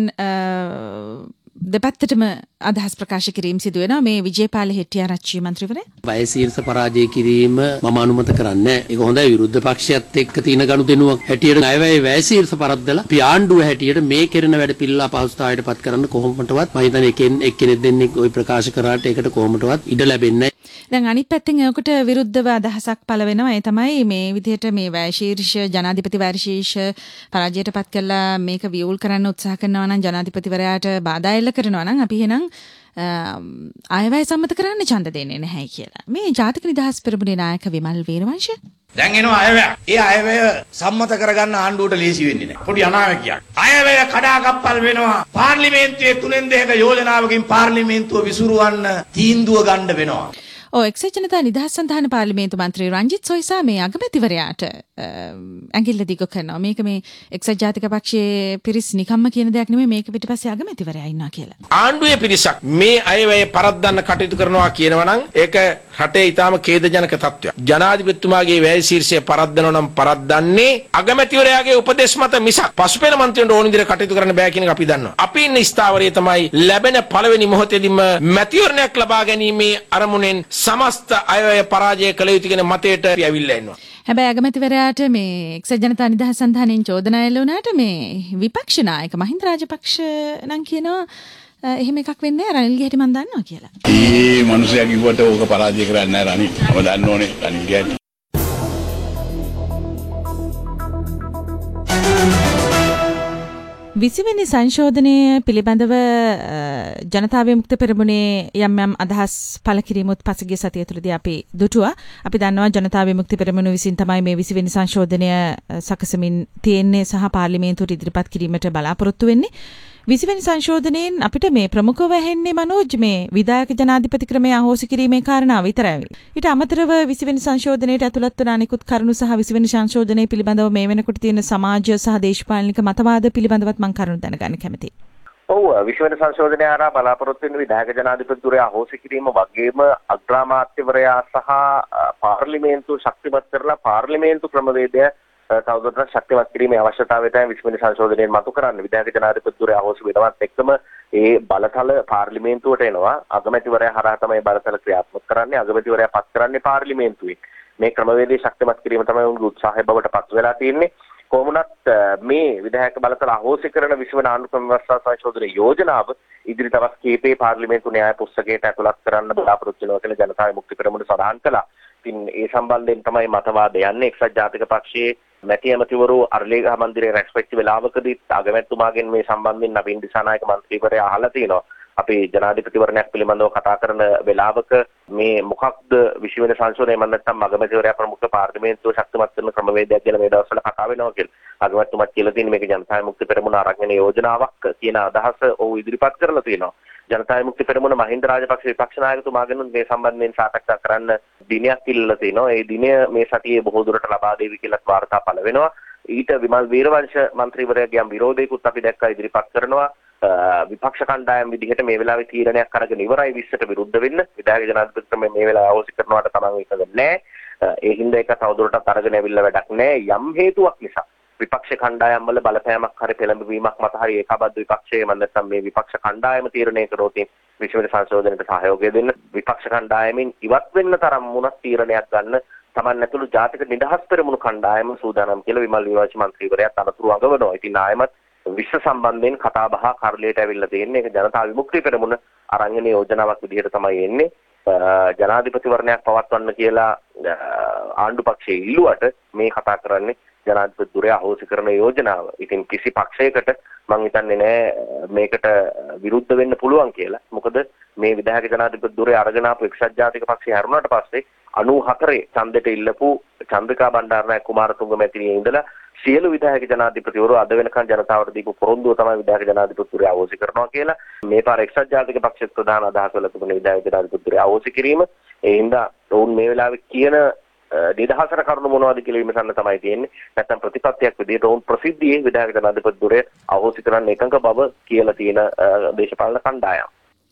S3: දෙපැත්තටම අදහස් ප්‍රකාශ කිරීම සිදු වෙනවා. මේ විජේපාල හෙට්ටිආරච්චි මන්ත්‍රීවරයා
S9: වැය ශීර්ෂ පරාජය කිරීම මම අනුමත කරන්නේ නැහැ. ඒක හොඳයි විරුද්ධ පක්ෂයත් එක්ක තියෙන ගනුදෙනුවක් හැටියට ණයවැය වැය ශීර්ෂ පරද්දලා අපි ආණ්ඩුව හැටියට මේ කෙරෙන වැඩ පිළිලා අපහසුතාවයට පත් කරන්න කොහොමදවත් මම හිතන්නේ එක්කෙනෙක් දෙන්නෙක් ওই ප්‍රකාශ කරාට ඒකට කොහොමදවත් ඉඩ ලැබෙන්නේ නැහැ.
S3: දැන් අනිත් පැත්තෙන් ඒකට විරුද්ධව අදහසක් පළ වෙනවා. ඒ තමයි මේ විදිහට මේ වැය ශීර්ෂ ජනාධිපති වැය ශීර්ෂ පරාජයට පත් කළා මේක වියුල් කරන්න උත්සාහ කරනවා නම් ජනාධිපතිවරයාට බාධා එල්ල කරනවා නම් අපි එහෙනම් අයවැය සම්මත කරන්න ඡන්ද දෙන්නේ නැහැ කියලා. මේ ජාතික නිදහස් පෙරමුණේ නායක විමල් වීරවංශ
S10: දැන් එනවා අයවැය. ඒ අයවැය සම්මත කරගන්න ආණ්ඩුවට ලේසි වෙන්නේ නැහැ. පොඩි අනාවැකියක්. අයවැය කඩාකප්පල් වෙනවා. පාර්ලිමේන්තුවේ 3/2 යෝජනාවකින් පාර්ලිමේන්තුව විසුරුවන්න තීන්දුව ගන්න වෙනවා.
S3: එක්සත් ජනතා නිදහස් සන්ධාන පාර්ලිමේන්තු මන්ත්‍රී රංජිත් සොයිසා මේ අගමැතිවරයාට ඇඟිල්ල දිග කරනවා. මේක මේ එක්සත් ජාතික පක්ෂයේ පිරිස් නිකම්ම කියන දෙයක් නෙමෙයි මේක පිටිපස්සේ අගමැතිවරයා ඉන්නවා කියලා.
S10: ආණ්ඩුවේ පිරිසක් මේ අයවැය පරද්දන්න කටයුතු කරනවා කියනවා නම් ඒක රටේ ඊටාම ඛේදජනක තත්ත්වයක්. ජනාධිපතිතුමාගේ වැය ශීර්ෂය පරද්දනවා නම් පරද්දන්නේ අගමැතිවරයාගේ උපදෙස් මත මිසක් පසුපෙළ මන්ත්‍රීන්ට ඕන විදිහට කටයුතු කරන්න බෑ කියන එක අපි දන්නවා. අපි ඉන්න ස්ථාවරයේ තමයි ලැබෙන පළවෙනි මොහොතේදීම මැතිවරණයක් ලබා ගැනීමේ අරමුණෙන් සමස්ත අයවැය පරාජය කළ යුතු කියන මතයට ඇවිල්ලා ඉන්නවා.
S3: හැබැයි අගමැතිවරයාට මේ එක්සත් ජනතා නිදහස් සන්ධානයෙන් චෝදනා එල්ල වුණාට මේ විපක්ෂ නායක මහින්ද රාජපක්ෂ නම් කියනවා එහෙම එකක් වෙන්නේ නැහැ රනිල්ගේ හැටි මම දන්නවා කියලා.
S6: මේ මිනිස්සයා කිව්වට ඕක පරාජය කරන්නේ නැහැ රනිල්. මම දන්න ඕනේ රනිල්ගේ හැටි.
S3: විසිවෙනි සංශෝධනය පිළිබඳව ජනතා විමුක්ති පෙරමුණේ යම් යම් අදහස් පළ කිරීමුත් පසුගිය සතිය තුළදී අපි දුටුවා. අපි දන්නවා ජනතා විමුක්ති පෙරමුණ විසින් තමයි මේ 20 වෙනි සංශෝධනය සකසමින් තියෙන්නේ සහ පාර්ලිමේන්තුවට ඉදිරිපත් කිරීමට බලාපොරොත්තු වෙන්නේ. 20 වෙනි සංශෝධනයෙන් අපිට මේ ප්‍රමුඛව ඇහෙන්නේ මනෝජ් මේ විධායක ජනාධිපති ක්‍රමය අහෝසි කිරීමේ කාරණාව විතරයි. ඊට අමතරව 20 වෙනි සංශෝධනයට ඇතුළත් වන අනිකුත් කරුණු සහ 20 වෙනි සංශෝධනය පිළිබඳව මේ වෙනකොට තියෙන සමාජ සහ දේශපාලනික මතවාද පිළිබඳවත් මම කරුණු දැනගන්න කැමතියි.
S4: ඔව් 20 වෙනි සංශෝධනය හරහා බලාපොරොත්තු වෙන විධායක ජනාධිපතිතුරයා අහෝසි කිරීම වගේම අග්‍රාමාත්‍යවරයා සහ පාර්ලිමේන්තුව ශක්තිමත් කරලා පාර්ලිමේන්තු ක්‍රමවේදය තවදුරටත් ශක්තිමත් කිරීමේ අවශ්‍යතාවය තමයි 20 වෙනි සංශෝධනයෙන් මතු කරන්නේ. විධායක ජනාධිපතිතුරයා අහෝසි වෙනවත් එක්කම ඒ බලතල පාර්ලිමේන්තුවට එනවා. අගමැතිවරයා හරහා තමයි බලතල ක්‍රියාත්මක කරන්නේ. අගමැතිවරයා පත් කරන්නේ පාර්ලිමේන්තුවෙන්. මේ ක්‍රමවේදයේ ශක්තිමත් කිරීම තමයි උන්ගේ උත්සාහය බවට පත් වෙලා තියෙන්නේ. කොහොමුණත් මේ විධායක බලතල අහෝසි කරන 20 වෙනි ආණ්ඩු ක්‍රම ව්‍යවස්ථා සංශෝධන යෝජනාව ඉදිරි දවස් කිහිපේ පාර්ලිමේන්තු න්‍යාය පුස්තකයට ඇතුළත් කරන්න බලාපොරොත්තු වෙනවා කියලා ජනතා විමුක්ති පෙරමුණ සඳහන් කළා. ඉතින් ඒ සම්බන්ධයෙන් තමයි මතවාද යන්නේ. එක්සත් ජාතික පක්ෂයේ මැති ඇමතිවරු අරලියගහ මන්දිරයේ රැස්වෙච්ච වෙලාවකදී අගමැතිතුමාගෙන් මේ සම්බන්ධයෙන් නවීන් දිසානායක මන්ත්‍රීවරයා අහලා තිනවා. අපි ජනාධිපතිවරණයක් පිළිබඳව කතා කරන වෙලාවක මේ මොකක්ද 20 වෙනි සංශෝධනය මම නැත්නම් අගමැතිවරයා ප්‍රමුඛ පාර්ලිමේන්තුව ශක්තිමත් කරන ක්‍රමවේදයක් ගැන මේ දවස්වල කතා වෙනවා කියලා. අගමැතිතුමත් කියලා තියෙන මේක ජනතා විමුක්ති පෙරමුණ අරගෙන යෝජනාවක් කියන අදහස ඔහු ඉදිරිපත් කරලා තියෙනවා. ජනතා විමුක්ති පෙරමුණ මහින්ද රාජපක්ෂ විපක්ෂ නායකතුමාගෙන් මේ සම්බන්ධයෙන් සාකච්ඡා කරන්න දිනයක් ඉල්ලලා තිනවා. ඒ දිනය මේ සතියේ බොහෝ දුරට ලබා දෙවි කියලා වාර්තා පළ වෙනවා. ඊට විමල් වීරවංශ මන්ත්‍රීවරයාගේ විරෝධයකුත් අපි දැක්කා ඉදිරිපත් කරනවා. විපක්ෂ කණ්ඩායම් විදිහට මේ වෙලාවේ තීරණයක් අරගෙන ඉවරයි 20ට විරුද්ධ වෙන්න. විධායක ජනාධිපතිතුමා මේ වෙලාව අවශ්‍ය කරනවට තමන් එකද නැහැ. ඒ හින්දා ඒක තවදුරටත් අරගෙන ඇවිල්ලා වැඩක් නැහැ. යම් හේතුවක් නිසා විපක්ෂ කණ්ඩායම් වල බලපෑමක් හරි පෙළඹවීමක් මත හරි ඒකාබද්ධ විපක්ෂයේ මම නැත්නම් මේ විපක්ෂ කණ්ඩායම තීරණය කරොත් 20 වෙනි සංශෝධනයට සහයෝගය දෙන්න විපක්ෂ කණ්ඩායමින් ඉවත් වෙන්න තරම් වුණත් තීරණයක් ගන්න තමන් ඇතුළු ජාතික නිදහස් පෙරමුණු කණ්ඩායම සූදානම් කියලා විමල් වීරවංශ මන්ත්‍රීවරයා අනතුරු අඟවනවා. ඉතින් ආයමත් විශ්ව සම්බන්ධයෙන් කතා බහ කරලියට ඇවිල්ලා තියෙන්නේ. ඒක ජනතා විමුක්ති පෙරමුණ අරංගන යෝජනාවක් විදිහට තමයි එන්නේ. ජනාධිපතිවරණයක් පවත්වන්න කියලා ආණ්ඩු පක්ෂයේ ඉල්ලුවට මේ කතා කරන්නේ ජනාධිපති දුරේ අහෝසි කරන යෝජනාව. ඉතින් කිසි පක්ෂයකට මම හිතන්නේ නෑ මේකට විරුද්ධ වෙන්න පුළුවන් කියලා. මොකද මේ විධායක ජනාධිපති දුරේ අරගෙන ආපු එක්සත් ජාතික පක්ෂය හැරුණාට පස්සේ 94 ඡන්දෙට ඉල්ලපු චන්ද්‍රිකා බණ්ඩාරනායක කුමාරතුංග මැතිණිය ඉඳලා සියලු විධායක ජනාධිපතිවරු අද වෙනකන් ජනතාවට දීපු පොරොන්දුව තමයි විධායක ජනාධිපතිතුරේ අවෝසි කරනවා කියලා. මේ පාර එක්සත් ජාතික පක්ෂයේ ප්‍රධාන අදහස වල තිබුණ විධායක ජනාධිපතිතුරේ අවෝසි කිරීම. ඒ හින්දා ඔවුන් මේ වෙලාවේ කියන නිදහසට කරුණු මොනවද කියලා විමසන්න තමයි තියෙන්නේ. නැත්නම් ප්‍රතිපත්තියක් විදිහට ඔවුන් ප්‍රසිද්ධියේ විධායක ජනාධිපතිතුරේ අවෝසි කරන්න එකඟ බව කියලා තියෙන දේශපාලන කණ්ඩායම්.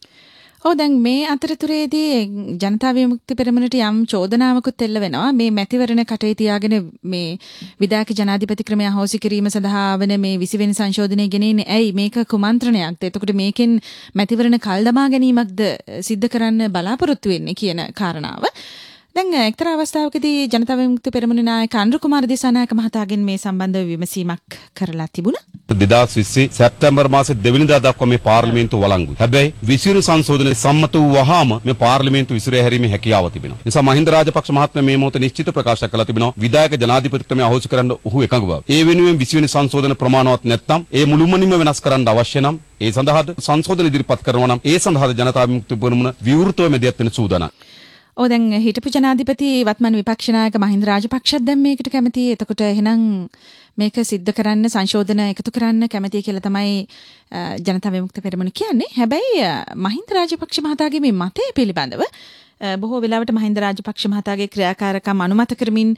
S3: දැන් මේ අතරතුරේදී ජනතා විමුක්ති පෙරමුණට යම් චෝදනාවකුත් එල්ල වෙනවා. මේ මැතිවරණ කටේ තියාගෙන මේ විධායක ජනාධිපති ක්‍රමය අහෝසි කිරීම සඳහා වන මේ 20 වෙනි සංශෝධනය ගෙනෙන්නේ ඇයි? මේක කුමන්ත්‍රණයක්ද? එතකොට මේකෙන් මැතිවරණ කල් දමා ගැනීමක්ද සිද්ධ කරන්න බලාපොරොත්තු වෙන්නේ කියන කාරණාව. දැන් එක්තරා අවස්ථාවකදී ජනතා විමුක්ති පෙරමුණේ නායක අනුර කුමාර දිසානායක මහතාගෙන් මේ සම්බන්ධව විමසීමක් කරලා තිබුණා.
S11: 2020 සැප්තැම්බර් මාසේ 2 වෙනිදා දක්වා මේ පාර්ලිමේන්තුව වළංගුයි. හැබැයි 20 සංශෝධනයේ සම්මත වූවහම මේ පාර්ලිමේන්තුව විසිරේ හැරීමේ හැකියාව තිබෙනවා. නිසා මහින්ද රාජපක්ෂ මහත්මයා මේ මොහොතේ නිශ්චිත ප්‍රකාශ කළා තිබෙනවා විධායක ජනාධිපති ක්‍රමය අහෝසි කරන්න ඔහු එකඟ බව. ඒ වෙනුවෙන් 20 වෙනි සංශෝධන ප්‍රමාණවත් නැත්නම් ඒ මුළුමනින්ම වෙනස් කරන්න අවශ්‍ය නම් ඒ සඳහා සංශෝධන ඉදිරිපත් කරනවා නම් ඒ සඳහා ජනතා විමුක්ති පෙරමුණ විවෘතව මෙදියත් වෙන සූදානම්.
S3: දැන් හිටපු ජනාධිපති වත්මන් විපක්ෂ නායක මහින්ද රාජපක්ෂත් දැන් මේකට කැමතියි. එතකොට එහෙනම් මේක සිද්ධ කරන්න සංශෝධන එකතු කරන්න කැමතියි කියලා තමයි ජනතා විමුක්ති පෙරමුණ කියන්නේ. හැබැයි මහින්ද රාජපක්ෂ මහතාගේ මේ මතය පිළිබඳව බොහෝ වෙලාවට මහින්ද රාජපක්ෂ මහතාගේ ක්‍රියාකාරකම් අනුමත කරමින්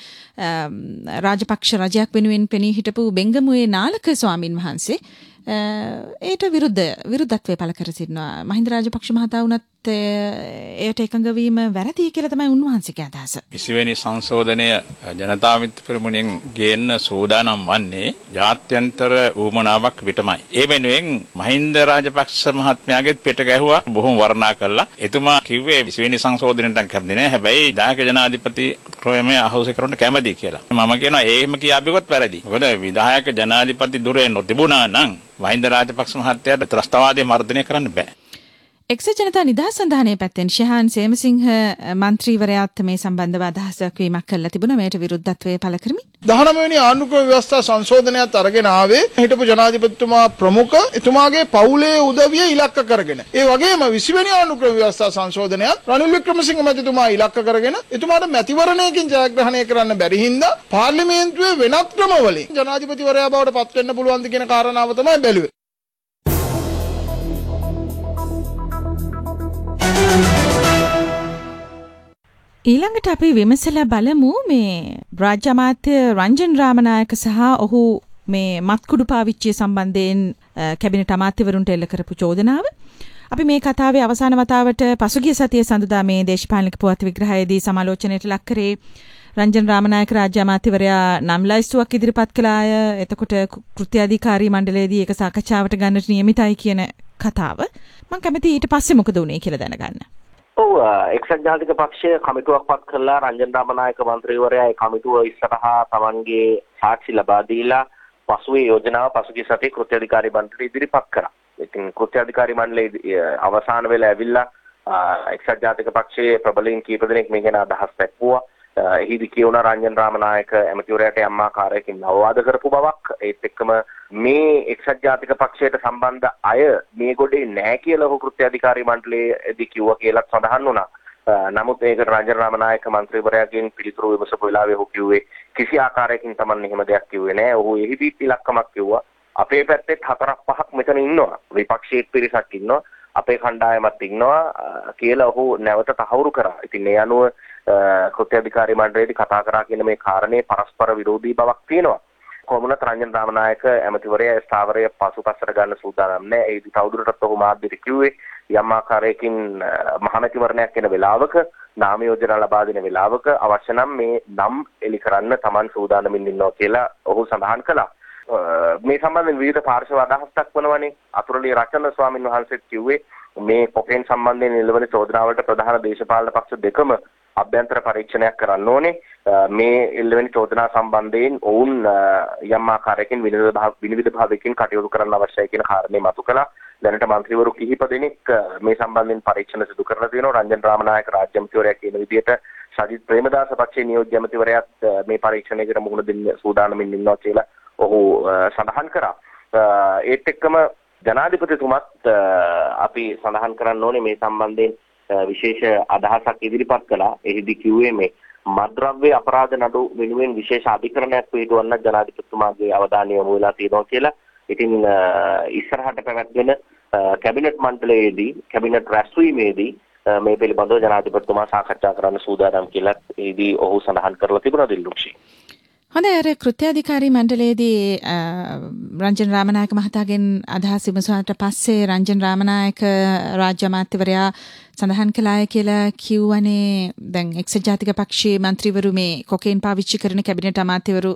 S3: රාජපක්ෂ රජයක් වෙනුවෙන් පෙනී හිටපු බෙංගමුවේ නාලක ස්වාමින් වහන්සේ ඒට විරුද්ධත්වය පළ කර සිටිනවා. මහින්ද රාජපක්ෂ මහතා වුණත් ඒට එකඟ වීම වැරදි කියලා තමයි උන්වහන්සේගේ අදහස.
S12: 20 වෙනි සංශෝධනය ජනතා විමුක්ති පෙරමුණෙන් ගේන්න සූදානම් වන්නේ ජාත්‍යන්තර ඌමනාවක් විතරයි. ඒ වෙනුවෙන් මහින්ද රාජපක්ෂ මහත්මයාගෙත් පිට ගැහුවා බොහොම වර්ණනා කළා. එතුමා කිව්වේ 20 වෙනි සංශෝධනයට කැමති නෑ. හැබැයි විධායක ජනාධිපති ක්‍රමය අහෝසි කරන්න කැමති කියලා. මම කියනවා එහෙම කියාපියොත් වැරදි. මොකද විධායක ජනාධිපති දුරේ නොතිබුණා නම් මහින්ද රාජපක්ෂ මහත්තයාට ත්‍රස්තවාදය මර්ධනය කරන්න බෑ.
S3: එක්සත් ජනතා නිදහස් සන්ධානයේ පැත්තෙන් ශහාන් සේමසිංහ මන්ත්‍රීවරයාත් මේ සම්බන්ධව අදහස් දක්වීමක් කළා තිබුණා. මේට විරුද්ධත්වය පළ කරමින්
S13: 19 වෙනි ආණ්ඩුක්‍රම ව්‍යවස්ථා සංශෝධනයත් අරගෙන ආවේ හිටපු ජනාධිපතිතුමා ප්‍රමුඛ එතුමාගේ පවුලේ උදවිය ඉලක්ක කරගෙන. ඒ වගේම 20 වෙනි ආණ්ඩුක්‍රම ව්‍යවස්ථා සංශෝධනයත් රනිල් වික්‍රමසිංහ මැතිතුමා ඉලක්ක කරගෙන එතුමාට මැතිවරණයකින් ජයග්‍රහණය කරන්න බැරි හින්දා පාර්ලිමේන්තුවේ වෙනත් ක්‍රමවලින් ජනාධිපතිවරයා බවට පත් වෙන්න පුළුවන්ද කියන කාරණාව තමයි බැලුවේ.
S3: ඊළඟට අපි විමසලා බලමු මේ රාජ්‍ය අමාත්‍ය රංජන් රාමනායක සහ ඔහු මේ මත්කුඩු පාවිච්චිය සම්බන්ධයෙන් කැබිනට් අමාත්‍යවරුන්ට එල්ල කරපු චෝදනාව. අපි මේ කතාවේ අවසාන වතාවට පසුගිය සතියේ සඳුදා මේ දේශපාලනික පුවත් විග්‍රහයේදී සමාලෝචනයට ලක් කරේ රංජන් රාමනායක රාජ්‍ය අමාත්‍යවරයා නම් ලයිස්තුවක් ඉදිරිපත් කළාය. එතකොට කෘත්‍යාධිකාරී මණ්ඩලයේදී ඒක සාකච්ඡාවට ගන්නට නියමිතයි කියන කතාව. මම කැමති ඊට පස්සේ මොකද වුනේ කියලා දැනගන්න.
S4: එක්සත් ජාතික පක්ෂය කමිටුවක් පත් කළා. රංජන් රාමනායක මන්ත්‍රීවරයා ඒ කමිටුව ඉස්සරහා තමන්ගේ සාක්ෂි ලබා දීලා පසුවේ යෝජනාව පසුගිය සතියේ කෘත්‍යාධිකාරී මණ්ඩලය ඉදිරිපත් කරා. ඉතින් කෘත්‍යාධිකාරී මණ්ඩලයේ අවසාන වෙලා ඇවිල්ලා එක්සත් ජාතික පක්ෂයේ ප්‍රබලයින් කීප දෙනෙක් මේ ගැන අදහස් දැක්වුවා. එහිදී කියුණ රංජන් රාමනායක ඇමතිවරයාට යම් ආකාරයකින් අවවාද කරපු බවක් ඒත් එක්කම මේ එක්සත් ජාතික පක්ෂයට සම්බන්ධ අය මේ ගොඩේ නැහැ කියලා ඔහු කෘත්‍ය අධිකාරී මණ්ඩලයේදී කිව්වා කියලා සඳහන් වුණා. නමුත් ඒකට රංජන් රාමනායක මන්ත්‍රීවරයාගෙන් පිළිතුරු විමසපු වෙලාවේ ඔහු කිව්වේ කිසි ආකාරයකින් Taman එහෙම දෙයක් කිව්වේ නැහැ. ඔහු එහිදී ඉලක්කමක් කිව්වා. අපේ පැත්තේ 4-5ක් මෙතන ඉන්නවා. විපක්ෂයේ පිරිසක් ඉන්නවා. අපේ කණ්ඩායමත් ඉන්නවා කියලා ඔහු නැවත තහවුරු කරා. ඉතින් ඒ අනුව කෘත්‍ය අධිකාරී මණ්ඩලයේදී කතා කරා කියන මේ කාරණේ පරස්පර විරෝධී බවක් තියෙනවා. කොමුණත් රංජන් රාමනායක ඇමතිවරයා ස්ථාවරය පසුපසට ගන්න සූදානම් නැහැ. ඒදී තවදුරටත් ඔහු මාධ්‍යට කිව්වේ යම් ආකාරයකින් මහමැතිවරණයක් වෙන වෙලාවක නාම යෝජනා ලබා දෙන වෙලාවක අවශ්‍ය නම් මේ නම් එලි කරන්න Taman සූදානමින් ඉන්නවා කියලා ඔහු සඳහන් කළා. මේ සම්බන්ධයෙන් විවිධ පාර්ශ්ව අදහස් දක්වනවානේ. අතුරුලිය රචන ස්වාමීන් වහන්සේත් කිව්වේ මේ කොකේන් සම්බන්ධයෙන් එළවෙන චෝදනාවලට ප්‍රධාන දේශපාලන පක්ෂ දෙකම අභ්‍යන්තර පරීක්ෂණයක් කරන්න ඕනේ. මේ එළවෙන චෝදනා සම්බන්ධයෙන් ඔවුන් යම් ආකාරයකින් විනිවිද භාවයකින් කටයුතු කරන්න අවශ්‍යයි කියන කාරණේ මතු කළා. දැනට මන්ත්‍රීවරු කිහිප දෙනෙක් මේ සම්බන්ධයෙන් පරීක්ෂණ සිදු කරලා තියෙනවා. රංජන් රාමනායක රාජ්‍ය ඇමතිවරයා කියන විදිහට සජිත් ප්‍රේමදාස පක්ෂයේ නියෝජ්‍ය ඇමතිවරයාත් මේ පරීක්ෂණයකට මුහුණ දෙන්න සූදානමින් ඉන්නවා කියලා ඔහු සඳහන් කරා. ඒත් එක්කම ජනාධිපතිතුමත් අපි සඳහන් කරන්න ඕනේ මේ සම්බන්ධයෙන් විශේෂ අදහසක් ඉදිරිපත් කළා. එහිදී කිව්වේ මේ මද්ද්‍රව්‍ය අපරාධ නඩු වෙනුවෙන් විශේෂ අධිකරණයක් පිටවන්න ජනාධිපතිතුමාගේ අවධානය යොමු වෙලා තියෙනවා කියලා. ඉතින් ඉස්සරහට පැවැත්වෙන කැබිනට් මණ්ඩලයේදී කැබිනට් රැස්වීමේදී මේ පිළිබඳව ජනාධිපතිතුමා සාකච්ඡා කරන්න සූදානම් කියලා එහිදී ඔහු සඳහන් කරලා තිබුණා දිල්ලුක්ෂි.
S3: හොඳයි අර කෘත්‍ය අධිකාරී මණ්ඩලයේදී රංජන් රාමනායක මහතාගෙන් අදහස් විමසුවාට පස්සේ රංජන් රාමනායක රාජ්‍ය අමාත්‍යවරයා සඳහන් කළාය කියලා කිව්වනේ දැන් එක්සත් ජාතික පක්ෂයේ මන්ත්‍රීවරු මේ කොකේන් පාවිච්චි කරන කැබිනට් අමාත්‍යවරු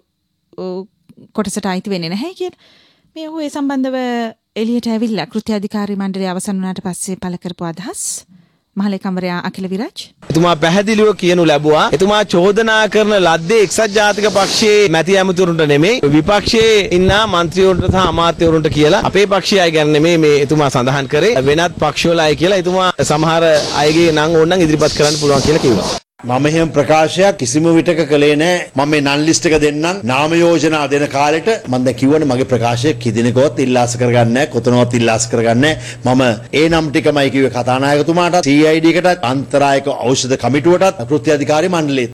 S3: කොටසට අයිති වෙන්නේ නැහැ කියලා. මේ ඔහු ඒ සම්බන්ධව එළියට ඇවිල්ලා කෘත්‍ය අධිකාරී මණ්ඩලය අවසන් වුණාට පස්සේ පළ කරපු අදහස් මහලේකම්වරයා අකිල විරාජ්
S14: එතුමා පැහැදිලිව කියනු ලැබුවා එතුමා චෝදනා කරන ලද්දේ එක්සත් ජාතික පක්ෂයේ මැති ඇමතුරුන්ට නෙමෙයි විපක්ෂයේ ඉන්න මන්ත්‍රීවරුන්ට සහ අමාත්‍යවරුන්ට කියලා අපේ පක්ෂය අය ගැන නෙමෙයි මේ එතුමා සඳහන් කරේ වෙනත් පක්ෂවල අය කියලා එතුමා සමහර අයගේ නම් ඕනනම් ඉදිරිපත් කරන්න පුළුවන් කියලා කිව්වා.
S15: මම එහෙම ප්‍රකාශයක් කිසිම විටක කළේ නැහැ. මම මේ නන් ලිස්ට් එක දෙන්නම් නාම යෝජනා දෙන කාලෙට මම දැන් කිව්වනේ මගේ ප්‍රකාශය කිදිනකවත් ඉල්ලාස කරගන්නේ නැහැ. කොතනවත් ඉල්ලාස කරගන්නේ නැහැ. මම ඒ නම් ටිකමයි කිව්වේ කතානායකතුමාටත් CID එකටත් අන්තරායක ඖෂධ කමිටුවටත් කෘත්‍ය අධිකාරී මණ්ඩලයට.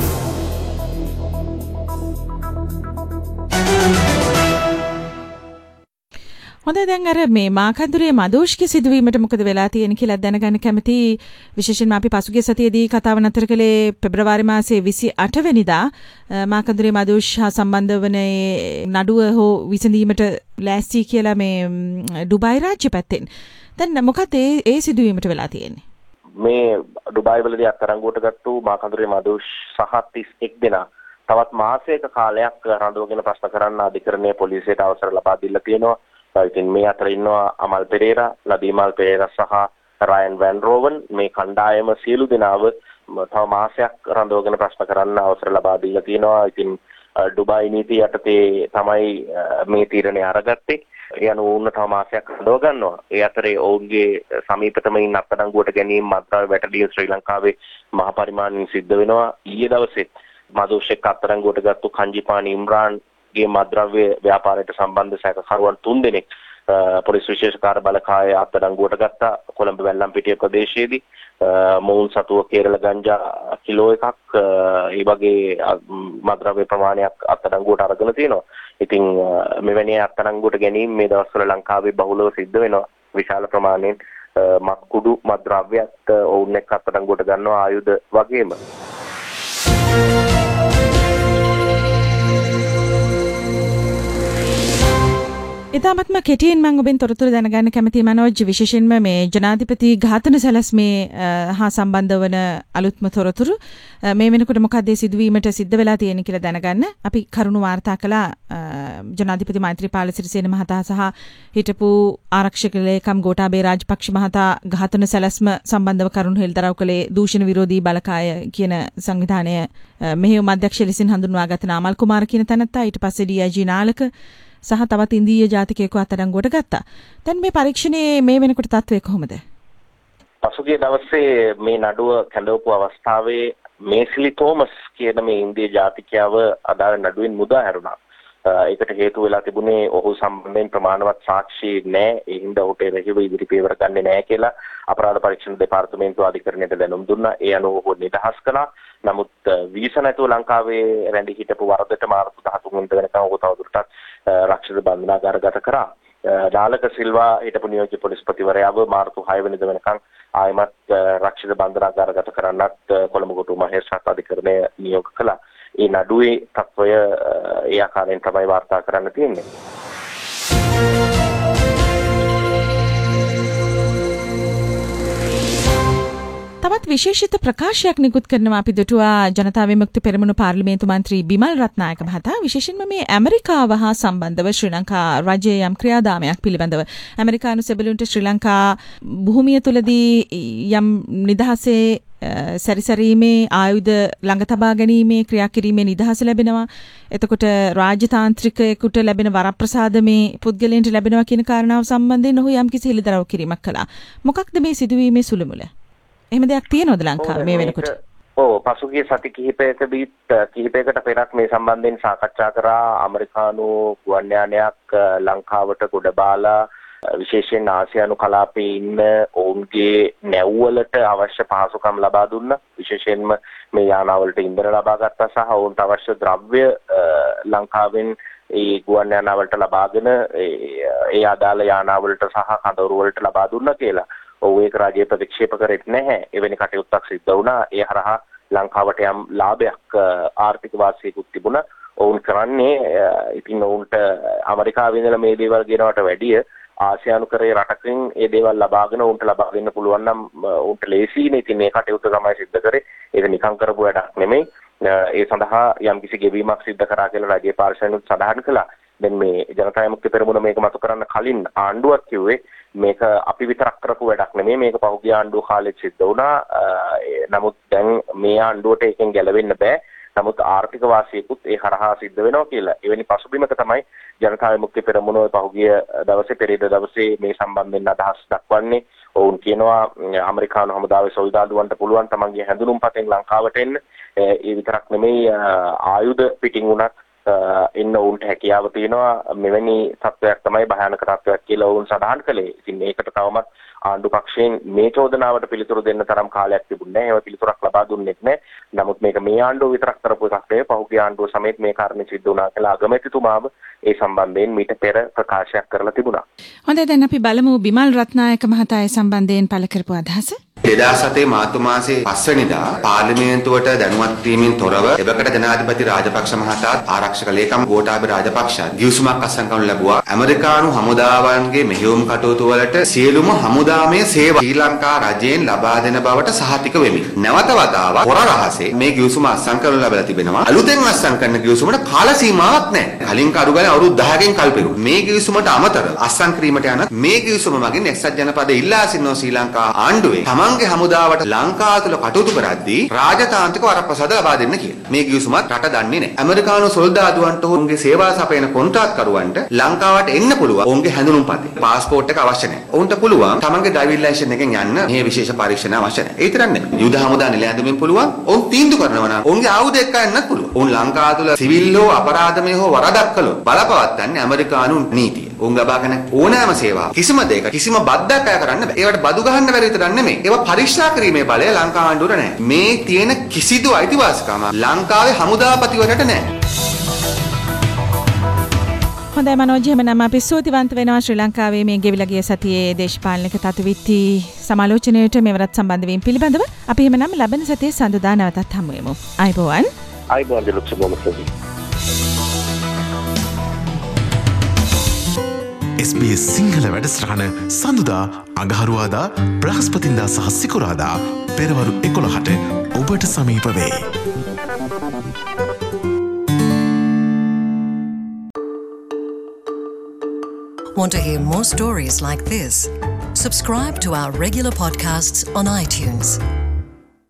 S3: හොඳයි දැන් අර මේ මාකන්දුරේ මදෝෂ්ගේ සිදුවීමට මොකද වෙලා තියෙන්නේ කියලා දැනගන්න කැමති. විශේෂයෙන්ම අපි පසුගිය සතියේදී කතාව නතර කළේ පෙබරවාරි මාසයේ 28 වෙනිදා මාකන්දුරේ මදෝෂ් හා සම්බන්ධ වන නඩුව හෝ විසඳීමට ලෑස්ති කියලා මේ ඩුබායි රාජ්‍ය පැත්තෙන්. දැන් මොකද ඒ සිදුවීමට වෙලා තියෙන්නේ?
S4: මේ ඩුබායි වලදී අත්අඩංගුවට ගත්තු මාකන්දුරේ මදෝෂ් සහ 31 දෙනා තවත් මාසයක කාලයක් රඳවගෙන ප්‍රශ්න කරන්න අධිකරණයේ පොලිසියට අවසර ලබා දීලා තියෙනවා. ඉතින් මේ අතර ඉන්නවා අමල් පෙරේරා, ලදීමල් පෙරේරා සහ රයන් වැන් රෝවන්. මේ කණ්ඩායම සියලු දෙනාව තව මාසයක් රඳවගෙන ප්‍රශ්න කරන්න අවසර ලබා දීලා තියෙනවා. ඉතින් ඩුබායි නීතිය යටතේ තමයි මේ තීරණය අරගත්තේ. ඒ අනුව උන්න තව මාසයක් රඳව ගන්නවා. ඒ අතරේ ඔවුන්ගේ සමීපතම ඉන්න අත්අඩංගුවට ගැනීම මත්ද්‍රව්‍ය වැටලීම් ශ්‍රී ලංකාවේ මහ පරිමාණයෙන් සිද්ධ වෙනවා. ඊයේ දවසේ මදෝෂෙක් අත්අඩංගුවට ගත්තු කංජිපානි ඉම්රාන් ගේ මද්ද්‍රව්‍ය ව්‍යාපාරයට සම්බන්ධ සැකකරුවන් 3 දෙනෙක් පොලිස් විශේෂ කාර්ය බලකාය අත්අඩංගුවට ගත්තා. කොළඹ වැල්ලම්පිටිය ප්‍රදේශයේදී මොවුන් සතුව කේරළ ගංජා කිලෝ එකක් ඒ වගේ මද්ද්‍රව්‍ය ප්‍රමාණයක් අත්අඩංගුවට අරගෙන තියෙනවා. ඉතින් මෙවැනි අත්අඩංගුවට ගැනීම මේ දවස්වල ලංකාවේ බහුලව සිද්ධ වෙනවා. විශාල ප්‍රමාණයෙන් මත්කුඩු මද්ද්‍රව්‍යත් ඔවුන් එක්ක අත්අඩංගුවට ගන්නවා ආයුධ වගේම.
S3: ඉතාමත්ම කෙටියෙන් මම ඔබෙන් තොරතුරු දැනගන්න කැමතියි මනෝජ්. විශේෂයෙන්ම මේ ජනාධිපති ඝාතන සැලැස්මේ හා සම්බන්ධ වන අලුත්ම තොරතුරු මේ වෙනකොට මොකක්ද සිදුවීමට සිද්ධ වෙලා තියෙන්නේ කියලා දැනගන්න අපි කරුණු වාර්තා කළා ජනාධිපති මෛත්‍රීපාල සිරිසේන මහතා සහ හිටපු ආරක්ෂක ලේකම් ගෝඨාභය රාජපක්ෂ මහතා ඝාතන සැලැස්ම සම්බන්ධව කරුණු හෙළිදරව් කළේ දූෂණ විරෝධී බලකාය කියන සංවිධානය මෙහෙයුම් අධ්‍යක්ෂ ලෙසින් හඳුන්වාගත් නාමල් කුමාර කියන තැනත්තා ඊට පස්සේ DIG නාලක සහ තවත් ඉන්දීය ජාතිකයෙකු අත්අඩංගුවට ගත්තා. දැන් මේ පරීක්ෂණයේ මේ වෙනකොට තත්ත්වය කොහොමද?
S4: පසුගිය දවසේ මේ නඩුව කැඳවපු අවස්ථාවේ මේසිලි තෝමස් කියන මේ ඉන්දිය ජාතිකයව අදාළ නඩුවෙන් මුදා හැරුණා. ඒකට හේතු වෙලා තිබුණේ ඔහු සම්බන්ධයෙන් ප්‍රමාණවත් සාක්ෂි නැහැ. ඒ හින්දා ඔහුට එරෙහිව ඉදිරි පියවර ගන්නේ නැහැ කියලා අපරාධ පරීක්ෂණ දෙපාර්තමේන්තුව අධිකරණයට දැනුම් දුන්නා. ඒ අනුව ඔහු නිදහස් කළා. නමුත් වීසා නැතුව ලංකාවේ රැඳී හිටපු වරදට මාර්තු 13 වෙනිදා වෙනකම් ඔහු තවදුරටත් රක්ෂිත බන්ධනාගාරගත කරා. නාලක සිල්වා හිටපු නියෝජ්‍ය පොලිස්පතිවරයාව මාර්තු 6 වෙනිදා වෙනකම් ආයමත් රක්ෂිත බන්ධනාගාරගත කරන්නත් කොළඹ කොටුව මහේස්ත්‍රාත් අධිකරණය නියෝග කළා. ඒ නඩුවේ තත්වය ඒ ආකාරයෙන් තමයි වාර්තා කරන්න තියෙන්නේ.
S3: තවත් විශේෂිත ප්‍රකාශයක් නිකුත් කරනවා අපි දුටුවා ජනතා විමුක්ති පෙරමුණු පාර්ලිමේන්තු මන්ත්‍රී බිමල් රත්නායක මහතා. විශේෂයෙන්ම මේ ඇමරිකාව හා සම්බන්ධව ශ්‍රී ලංකා රජයේ යම් ක්‍රියාදාමයක් පිළිබඳව ඇමරිකානු සෙබළුන්ට ශ්‍රී ලංකා භූමිය තුලදී යම් නිදහසේ සැරිසරීමේ ආයුධ ළඟ තබා ගැනීමේ ක්‍රියා කිරීමේ නිදහස ලැබෙනවා. එතකොට රාජතාන්ත්‍රිකයෙකුට ලැබෙන වරප්‍රසාද මේ පුද්ගලයන්ට ලැබෙනවා කියන කාරණාව සම්බන්ධයෙන් ඔහු යම් කිසි හෙළිදරව් කිරීමක් කළා. මොකක්ද මේ සිදුවීමේ සුළුමුල? එහෙම දෙයක් තියෙනවද ලංකාවේ මේ වෙනකොට?
S4: ඔව් පසුගිය සති කිහිපයකට පෙරත් මේ සම්බන්ධයෙන් සාකච්ඡා කරා. ඇමරිකානු ගුවන් යානයක් ලංකාවට ගොඩ බාලා විශේෂයෙන් ආසියානු කලාපයේ ඉන්න ඔවුන්ගේ නැව්වලට අවශ්‍ය පහසුකම් ලබා දුන්නා. විශේෂයෙන්ම මේ යානාවලට ඉන්ධන ලබා ගත්තා සහ ඔවුන්ට අවශ්‍ය ද්‍රව්‍ය ලංකාවෙන් ඒ ගුවන් යානාවලට ලබාගෙන ඒ අදාළ යානාවලට සහ කඳවුරු වලට ලබා දුන්නා කියලා. ඔව් ඒක රාජ්‍ය ප්‍රතික්ෂේප කරෙත් නැහැ. එවැනි කටයුත්තක් සිද්ධ වුණා. ඒ හරහා ලංකාවට යම් ලාභයක් ආර්ථික වාසියකුත් තිබුණා. ඔවුන් කරන්නේ ඉතින් ඔවුන්ට ඇමරිකාවේ ඉඳලා මේ දේවල් ගෙනවට වැඩිය ආසියානු කරේ රටකින් ඒ දේවල් ලබාගෙන උන්ට ලබා දෙන්න පුළුවන් නම් උන්ට ලේසියිනේ. ඉතින් මේ කටයුත්ත තමයි සිද්ධ කරේ. ඒක නිකන් කරපු වැඩක් නෙමෙයි. ඒ සඳහා යම්කිසි ගෙවීමක් සිද්ධ කරා කියලා රජයේ පාර්ශවයෙන්ුත් සඳහන් කළා. දැන් මේ ජනතා විමුක්ති පෙරමුණ මේක මතු කරන්න කලින් ආණ්ඩුවක් කිව්වේ මේක අපි විතරක් කරපු වැඩක් නෙමෙයි. මේක පහුගිය ආණ්ඩුව කාලෙත් සිද්ධ වුණා. නමුත් දැන් මේ ආණ්ඩුවට එකෙන් ගැලවෙන්න බෑ. නමුත් ආර්ථික වාසියකුත් ඒ හරහා සිද්ධ වෙනවා කියලා. එවැනි පසුබිමක තමයි ජනතා විමුක්ති පෙරමුණ පහුගිය දවසේ පෙරේද දවසේ මේ සම්බන්ධයෙන් අදහස් දක්වන්නේ. ඔවුන් කියනවා ඇමරිකානු හමුදාවේ සොල්දාදුවන්ට පුළුවන් තමන්ගේ හැඳුනුම්පතෙන් ලංකාවට එන්න. ඒ විතරක් නෙමෙයි ආයුධ පිටින් උනත් එන්න ඔවුන්ට හැකියාව තියෙනවා. මෙවැනි තත්ත්වයක් තමයි භයානක තත්ත්වයක් කියලා ඔවුන් සඳහන් කළේ. ඉතින් ඒකට තවමත් ආණ්ඩු පක්ෂයෙන් මේ චෝදනාවට පිළිතුරු දෙන්න තරම් කාලයක් තිබුණේ නැහැ. ඒව පිළිතුරක් ලබා දුන්නෙත් නැහැ. නමුත් මේක මේ ආණ්ඩුව විතරක් කරපු එකක් නෙවෙයි. පහුගිය ආණ්ඩුව සමේත් මේ කාරණේ සිද්ධ වුණා කියලා අගමැතිතුමාව ඒ සම්බන්ධයෙන් මීට පෙර ප්‍රකාශයක් කරලා තිබුණා.
S3: හොඳයි දැන් අපි බලමු බිමල් රත්නායක මහතා ඒ සම්බන්ධයෙන් පළ කරපු අදහස.
S16: 2007 මාර්තු මාසේ 5 වෙනිදා පාර්ලිමේන්තුවට දැනුවත් වීමෙන් තොරව එවකට ජනාධිපති රාජපක්ෂ මහතාත් ආරක්ෂක ලේකම් ගෝඨාභය රාජපක්ෂත් ගිවිසුමක් අත්සන් කරනු ලැබුවා. ඇමරිකානු හමුදාවන්ගේ මෙහෙයුම් කටයුතු වලට සියලුම හමුදාමය සේවා ශ්‍රී ලංකා රජයෙන් ලබා දෙන බවට සහතික වෙමි. නැවත වතාවක් හොර රහසේ මේ ගිවිසුම අත්සන් කරනු ලැබලා තිබෙනවා. අලුතෙන් අත්සන් කරන ගිවිසුමට කාල සීමාවක් නැහැ. කලින් කඩු ගානේ අවුරුදු 10කින් කල්පිරු. මේ ගිවිසුමට අමතරව අත්සන් කිරීමට යන මේ ගිවිසුම මගින් එක්සත් ජනපදයේ ඉල්ලා සිටින ශ්‍රී ලංකා ආණ්ඩුවේ තමන්ගේ හමුදාවට ලංකාව තුළ කටයුතු කරද්දී රාජතාන්ත්‍රික වරප්‍රසාද ලබා දෙන්න කියලා. මේ ගිවිසුමත් රට දන්නේ නැහැ. ඇමරිකානු සොල්දාදුවන්ට ඔවුන්ගේ සේවා සපයන කොන්ත්‍රාත්කරුවන්ට ලංකාවට එන්න පුළුවන්. ඔවුන්ගේ හැඳුනුම්පතේ පාස්පෝර්ට් එක අවශ්‍ය නැහැ. ඔවුන්ට පුළුවන් තමන්ගේ ඩ්‍රයිවිං ලයිසන්ස් එකෙන් යන්න මේ විශේෂ පරීක්ෂණ අවශ්‍ය නැහැ. ඒ විතරක් නෙමෙයි. යුද හමුදා නිලැඳුමින් පුළුවන්. ඔවුන් තීන්දුව කරනවා නම් ඔවුන්ගේ ආයුධ එක්ක යන්නත් පුළුවන්. ඔවුන් ලංකාව තුළ සිවිල් හෝ අපරාධමය හෝ වරදක් කළොත් බලපවත්වන්නේ ඇමරිකානු නීතිය. ඔවුන් ලබාගෙන ඕනෑම සේවාවක් කිසිම දෙයක කිසිම බද්දක් අය කරන්න බෑ. ඒවට බදු ගහන්න බැරි විතරක් නෙමෙයි. ඒවා පරීක්ෂා කිරීමේ බලය ලංකා ආණ්ඩුවට නැහැ. මේ තියෙන කිසිදු අයිතිවාසිකම ලංකාවේ හමුදාපතිවරට නැහැ.
S3: හොඳයි මනෝජ්, එහෙමනම් අපි ස්තුතිවන්ත වෙනවා ශ්‍රී ලංකාවේ මේ ගෙවිලා ගිය සතියේ දේශපාලනික තත්ත්වවිත්ති සමාලෝචනයට මෙවරත් සම්බන්ධ වීම පිළිබඳව අපි එහෙමනම් ලබන සතියේ සඳුදා නැවතත් හමු වෙමු. ආයිබෝවන්.
S4: ආයිබෝවන් දෙලොක්සබෝමසදී.
S2: SBS සිංහල වැඩසටහන සඳුදා අඟහරුවාදා බ්‍රහස්පතින්දා සහ සිකුරාදා පෙරවරු 11ට ඔබට සමීප වේ.
S1: Want to hear more stories like this? Subscribe to our regular podcasts on iTunes.